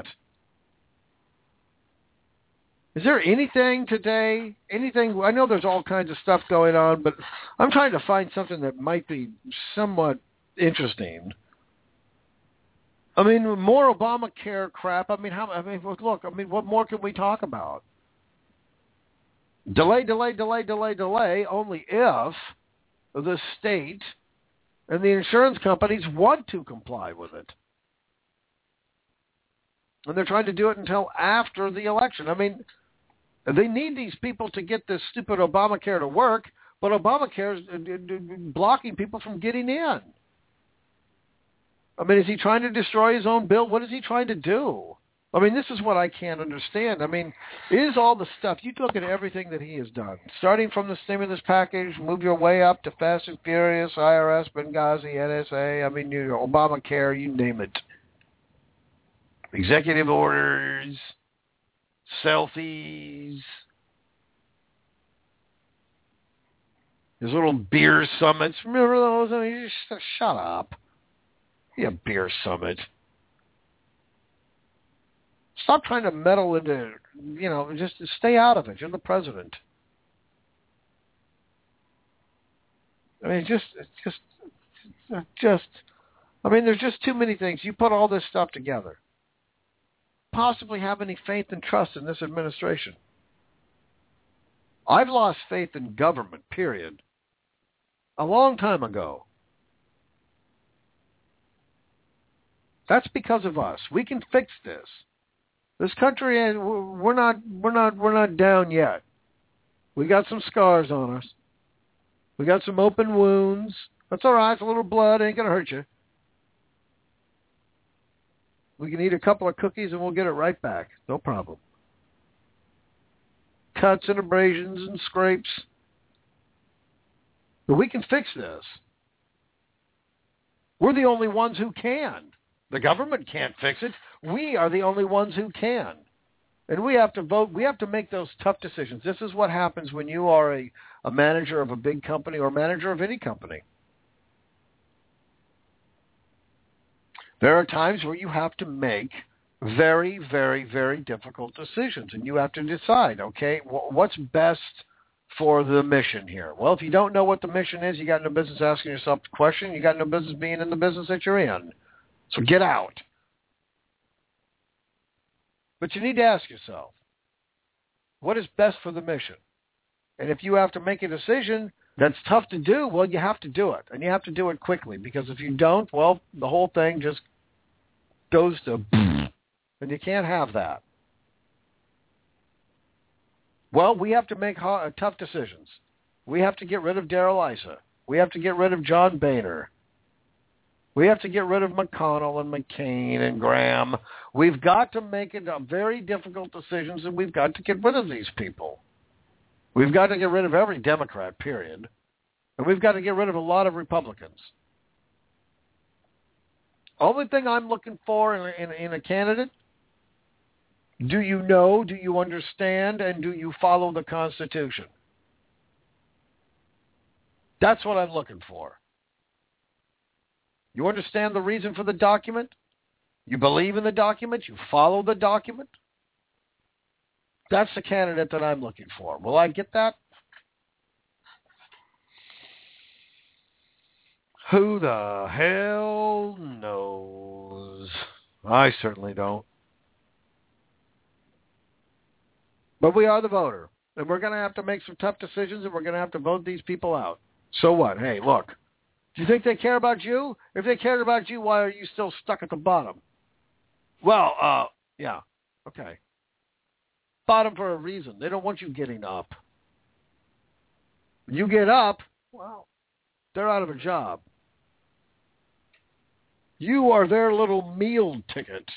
Is there anything today? Anything? I know there's all kinds of stuff going on, but I'm trying to find something that might be somewhat interesting. I mean, more Obamacare crap. Look. What more can we talk about? Delay, only if the state and the insurance companies want to comply with it. And they're trying to do it until after the election. I mean, They need these people to get this stupid Obamacare to work, but Obamacare is blocking people from getting in. I mean, is he trying to destroy his own bill? What is he trying to do? I mean, this is what I can't understand. I mean, is all the stuff, you look at everything that he has done, starting from the stimulus package, move your way up to Fast and Furious, IRS, Benghazi, NSA, I mean, Obamacare, you name it. Executive orders, selfies, his little beer summits. Remember those? I mean, just shut up. Yeah, beer summit. Stop trying to meddle into, just stay out of it. You're the president. I mean, there's just too many things. You put all this stuff together. Possibly have any faith and trust in this administration. I've lost faith in government, period. A long time ago. That's because of us. We can fix this. This country, we're not down yet. We got some scars on us. We got some open wounds. That's all right. It's a little blood. Ain't gonna hurt you. We can eat a couple of cookies and we'll get it right back. No problem. Cuts and abrasions and scrapes. But we can fix this. We're the only ones who can. The government can't fix it. We are the only ones who can. And we have to vote. We have to make those tough decisions. This is what happens when you are a manager of a big company or manager of any company. There are times where you have to make very, very, very difficult decisions. And you have to decide, okay, what's best for the mission here? Well, if you don't know what the mission is, you got no business asking yourself the question. You got no business being in the business that you're in. So get out. But you need to ask yourself, what is best for the mission? And if you have to make a decision that's tough to do, well, you have to do it. And you have to do it quickly. Because if you don't, well, the whole thing just goes to... And you can't have that. Well, we have to make tough decisions. We have to get rid of Darrell Issa. We have to get rid of John Boehner. We have to get rid of McConnell and McCain and Graham. We've got to make it very difficult decisions, and we've got to get rid of these people. We've got to get rid of every Democrat, period. And we've got to get rid of a lot of Republicans. Only thing I'm looking for in a candidate, do you know, do you understand, and do you follow the Constitution? That's what I'm looking for. You understand the reason for the document? You believe in the document? You follow the document? That's the candidate that I'm looking for. Will I get that? Who the hell knows? I certainly don't. But we are the voter. And we're going to have to make some tough decisions, and we're going to have to vote these people out. So what? Hey, look. Do you think they care about you? If they cared about you, why are you still stuck at the bottom? Well, yeah. Okay. Bottom for a reason. They don't want you getting up. You get up, well, they're out of a job. You are their little meal ticket.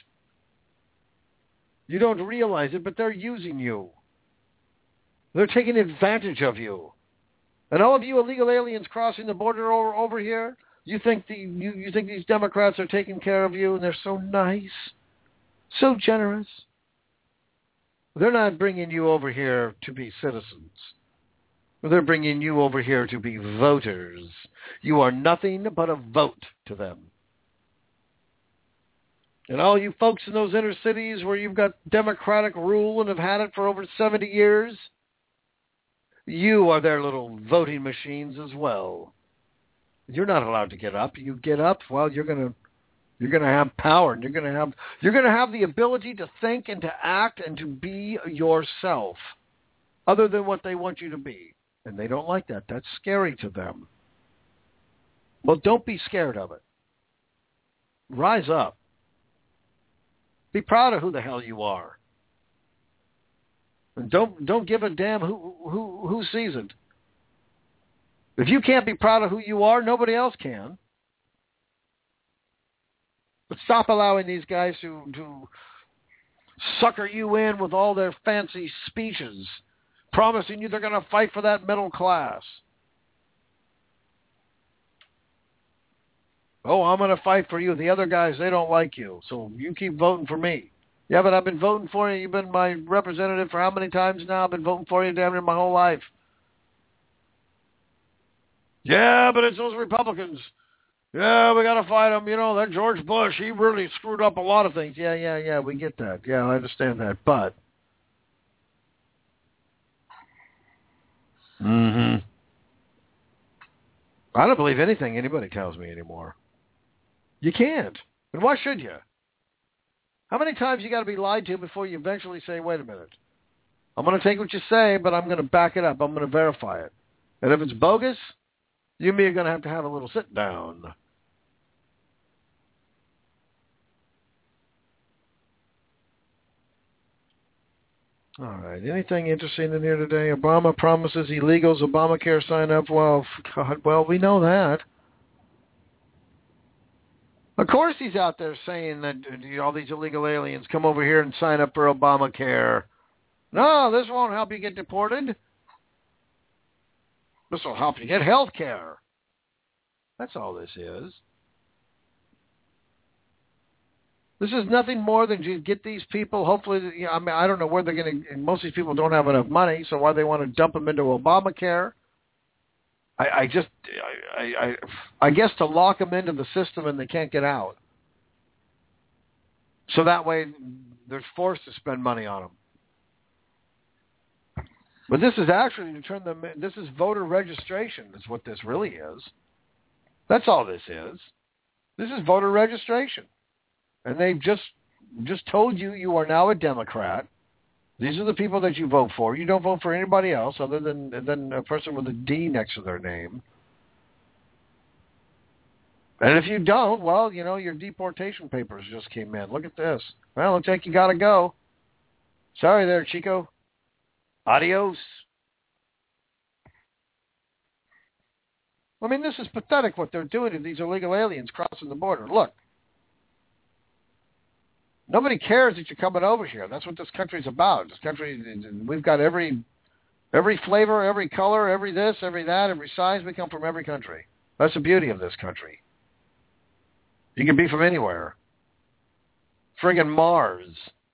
You don't realize it, but they're using you. They're taking advantage of you. And all of you illegal aliens crossing the border over here, you think you think these Democrats are taking care of you, and they're so nice, so generous. They're not bringing you over here to be citizens. They're bringing you over here to be voters. You are nothing but a vote to them. And all you folks in those inner cities where you've got Democratic rule and have had it for over 70 years, you are their little voting machines as well. You're not allowed to get up. You get up, well, you're gonna have power, and you're gonna have the ability to think and to act and to be yourself, other than what they want you to be. And they don't like that. That's scary to them. Well, don't be scared of it. Rise up. Be proud of who the hell you are. And don't give a damn who sees it. If you can't be proud of who you are, nobody else can. But stop allowing these guys to sucker you in with all their fancy speeches, promising you they're going to fight for that middle class. Oh, I'm going to fight for you. The other guys, they don't like you, so you keep voting for me. Yeah, but I've been voting for you. You've been my representative for how many times now? I've been voting for you damn near my whole life. Yeah, but it's those Republicans. Yeah, we got to fight them. You know, that George Bush, he really screwed up a lot of things. Yeah, we get that. Yeah, I understand that. But, I don't believe anything anybody tells me anymore. You can't. And why should you? How many times you got to be lied to before you eventually say, wait a minute, I'm going to take what you say, but I'm going to back it up. I'm going to verify it. And if it's bogus, you and me are going to have a little sit down. All right. Anything interesting in here today? Obama promises illegals Obamacare sign up. Well, God, well, we know that. Of course he's out there saying that all these illegal aliens come over here and sign up for Obamacare. No, this won't help you get deported. This will help you get health care. That's all this is. This is nothing more than just get these people, hopefully, you know, I mean, I don't know where they're going to, most of these people don't have enough money, so why they want to dump them into Obamacare. I guess to lock them into the system and they can't get out. So that way they're forced to spend money on them. But this is actually to turn them, this is voter registration is what this really is. That's all this is. This is voter registration. And they've just told you you are now a Democrat. These are the people that you vote for. You don't vote for anybody else other than a person with a D next to their name. And if you don't, well, you know, your deportation papers just came in. Look at this. Well, looks like you got to go. Sorry there, Chico. Adios. I mean, this is pathetic what they're doing to these illegal aliens crossing the border. Look. Nobody cares that you're coming over here. That's what this country's about. This country, we've got every flavor, every color, every this, every that, every size. We come from every country. That's the beauty of this country. You can be from anywhere. Friggin' Mars.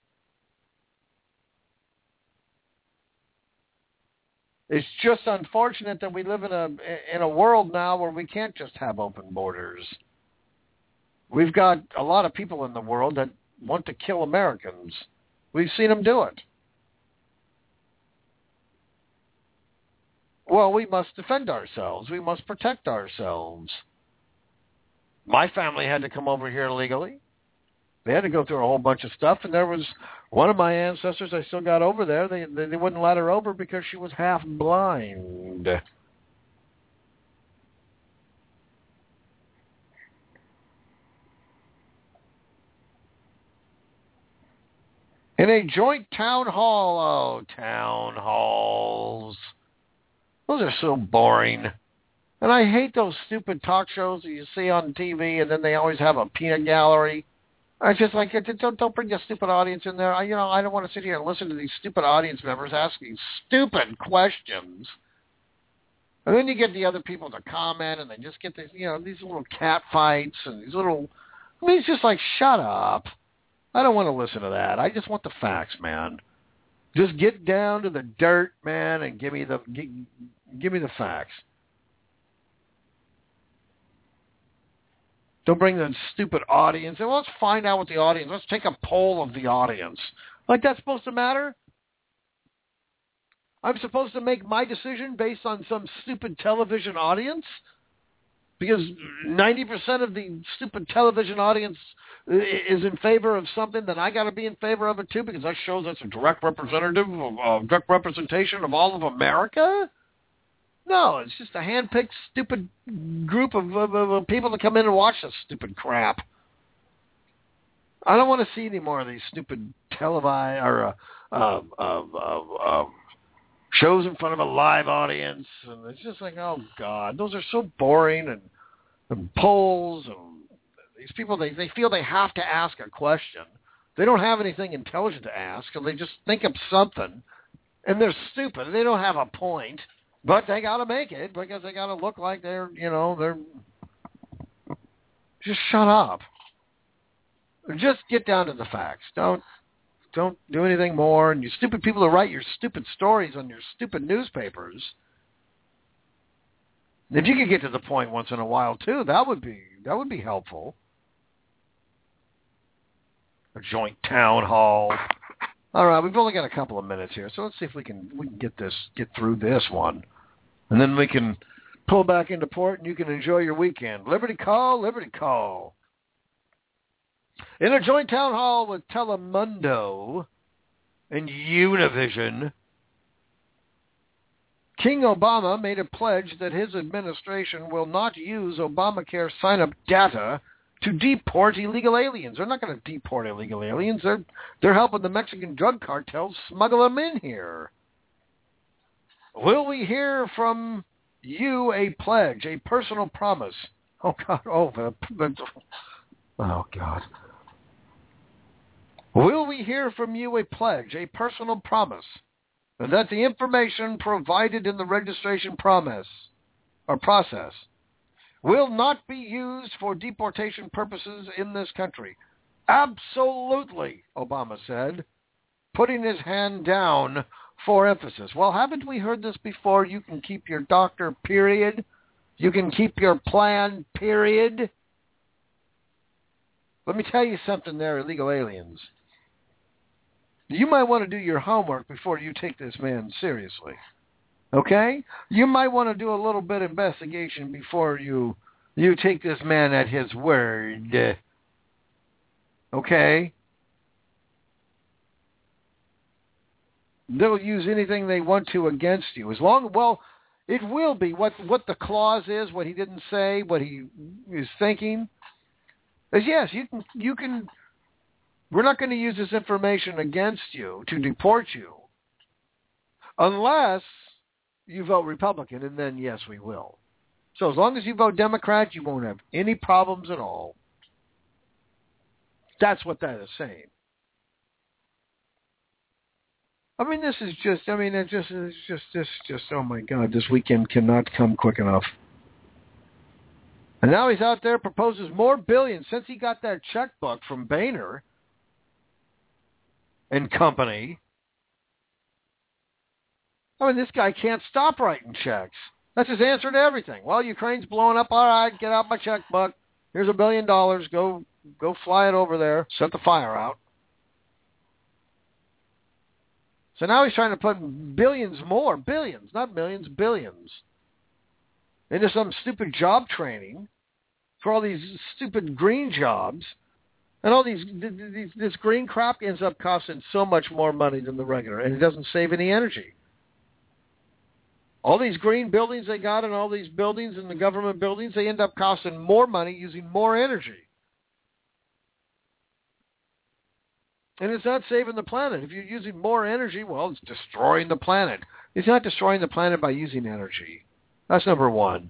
It's just unfortunate that we live in a world now where we can't just have open borders. We've got a lot of people in the world that want to kill Americans. We've seen them do it. Well, we must defend ourselves. We must protect ourselves. My family had to come over here illegally. They had to go through a whole bunch of stuff, and there was one of my ancestors I still got over there. They wouldn't let her over because she was half blind. In a joint town hall. Oh, town halls. Those are so boring. And I hate those stupid talk shows that you see on TV, and then they always have a peanut gallery. I just like, don't bring your stupid audience in there. I don't want to sit here and listen to these stupid audience members asking stupid questions. And then you get the other people to comment, and they just get these, these little cat fights and these little. I mean, it's just like, shut up. I don't want to listen to that. I just want the facts, man. Just get down to the dirt, man, and give me the facts. Don't bring the stupid audience. And let's find out what the audience. Let's take a poll of the audience. Like that's supposed to matter? I'm supposed to make my decision based on some stupid television audience? Because 90% of the stupid television audience is in favor of something, then I got to be in favor of it too, because that shows that's a direct representation of all of America? No, it's just a hand-picked stupid group of people that come in and watch this stupid crap. I don't want to see any more of these stupid televised or shows in front of a live audience. And it's just like, oh, God, those are so boring. And polls. And these people, they feel they have to ask a question. They don't have anything intelligent to ask, so they just think of something. And they're stupid. They don't have a point. But they got to make it because they got to look like they're. Just shut up. Just get down to the facts. Don't do anything more. And you stupid people who write your stupid stories on your stupid newspapers. If you could get to the point once in a while too, that would be helpful. A joint town hall. All right, we've only got a couple of minutes here, so let's see if we can get through this one, and then we can pull back into port, and you can enjoy your weekend. Liberty Call, Liberty Call. In a joint town hall with Telemundo and Univision, King Obama made a pledge that his administration will not use Obamacare sign-up data to deport illegal aliens. They're not going to deport illegal aliens. They're helping the Mexican drug cartels smuggle them in here. Will we hear from you a pledge, a personal promise? Oh, God. Oh, God. Will we hear from you a pledge, a personal promise, that the information provided in the registration process will not be used for deportation purposes in this country? Absolutely, Obama said, putting his hand down for emphasis. Well, haven't we heard this before? You can keep your doctor, period. You can keep your plan, period. Let me tell you something there, illegal aliens. You might want to do your homework before you take this man seriously. Okay? You might want to do a little bit of investigation before you take this man at his word. Okay? They'll use anything they want to against you. It will be what the clause is, what he didn't say, what he is thinking. Is yes, you can. We're not going to use this information against you to deport you unless you vote Republican, and then, yes, we will. So as long as you vote Democrat, you won't have any problems at all. That's what that is saying. I mean, this is just, oh, my God, this weekend cannot come quick enough. And now he's out there, proposes more billions since he got that checkbook from Boehner and company. I mean, this guy can't stop writing checks. That's his answer to everything. Well, Ukraine's blowing up. All right, get out my checkbook. Here's $1 billion. Go fly it over there. Set the fire out. So now he's trying to put billions, not millions, billions, into some stupid job training for all these stupid green jobs. And all this green crap ends up costing so much more money than the regular, and it doesn't save any energy. All these green buildings they got and all these buildings and the government buildings, they end up costing more money using more energy. And it's not saving the planet. If you're using more energy, well, it's destroying the planet. It's not destroying the planet by using energy. That's number one.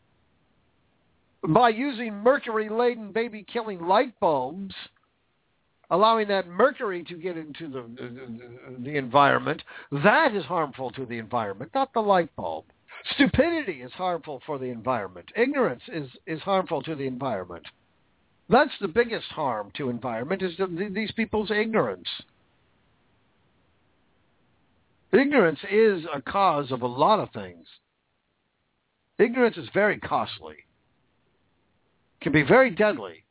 By using mercury-laden baby-killing light bulbs, allowing that mercury to get into the environment, that is harmful to the environment, not the light bulb. Stupidity is harmful for the environment. Ignorance is harmful to the environment. That's the biggest harm to environment, is these people's ignorance. Ignorance is a cause of a lot of things. Ignorance is very costly. Can be very deadly.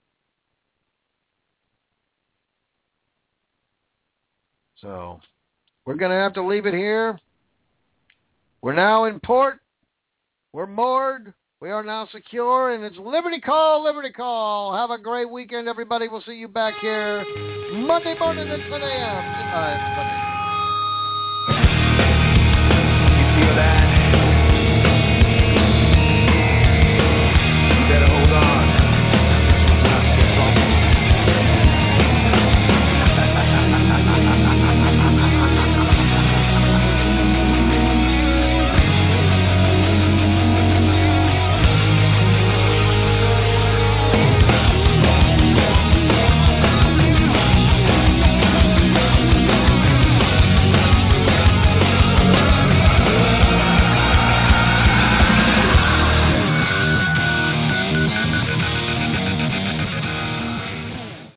So, we're going to have to leave it here. We're now in port. We're moored. We are now secure, and it's Liberty Call, Liberty Call. Have a great weekend, everybody. We'll see you back here Monday morning at 10 a.m. Goodbye, everybody.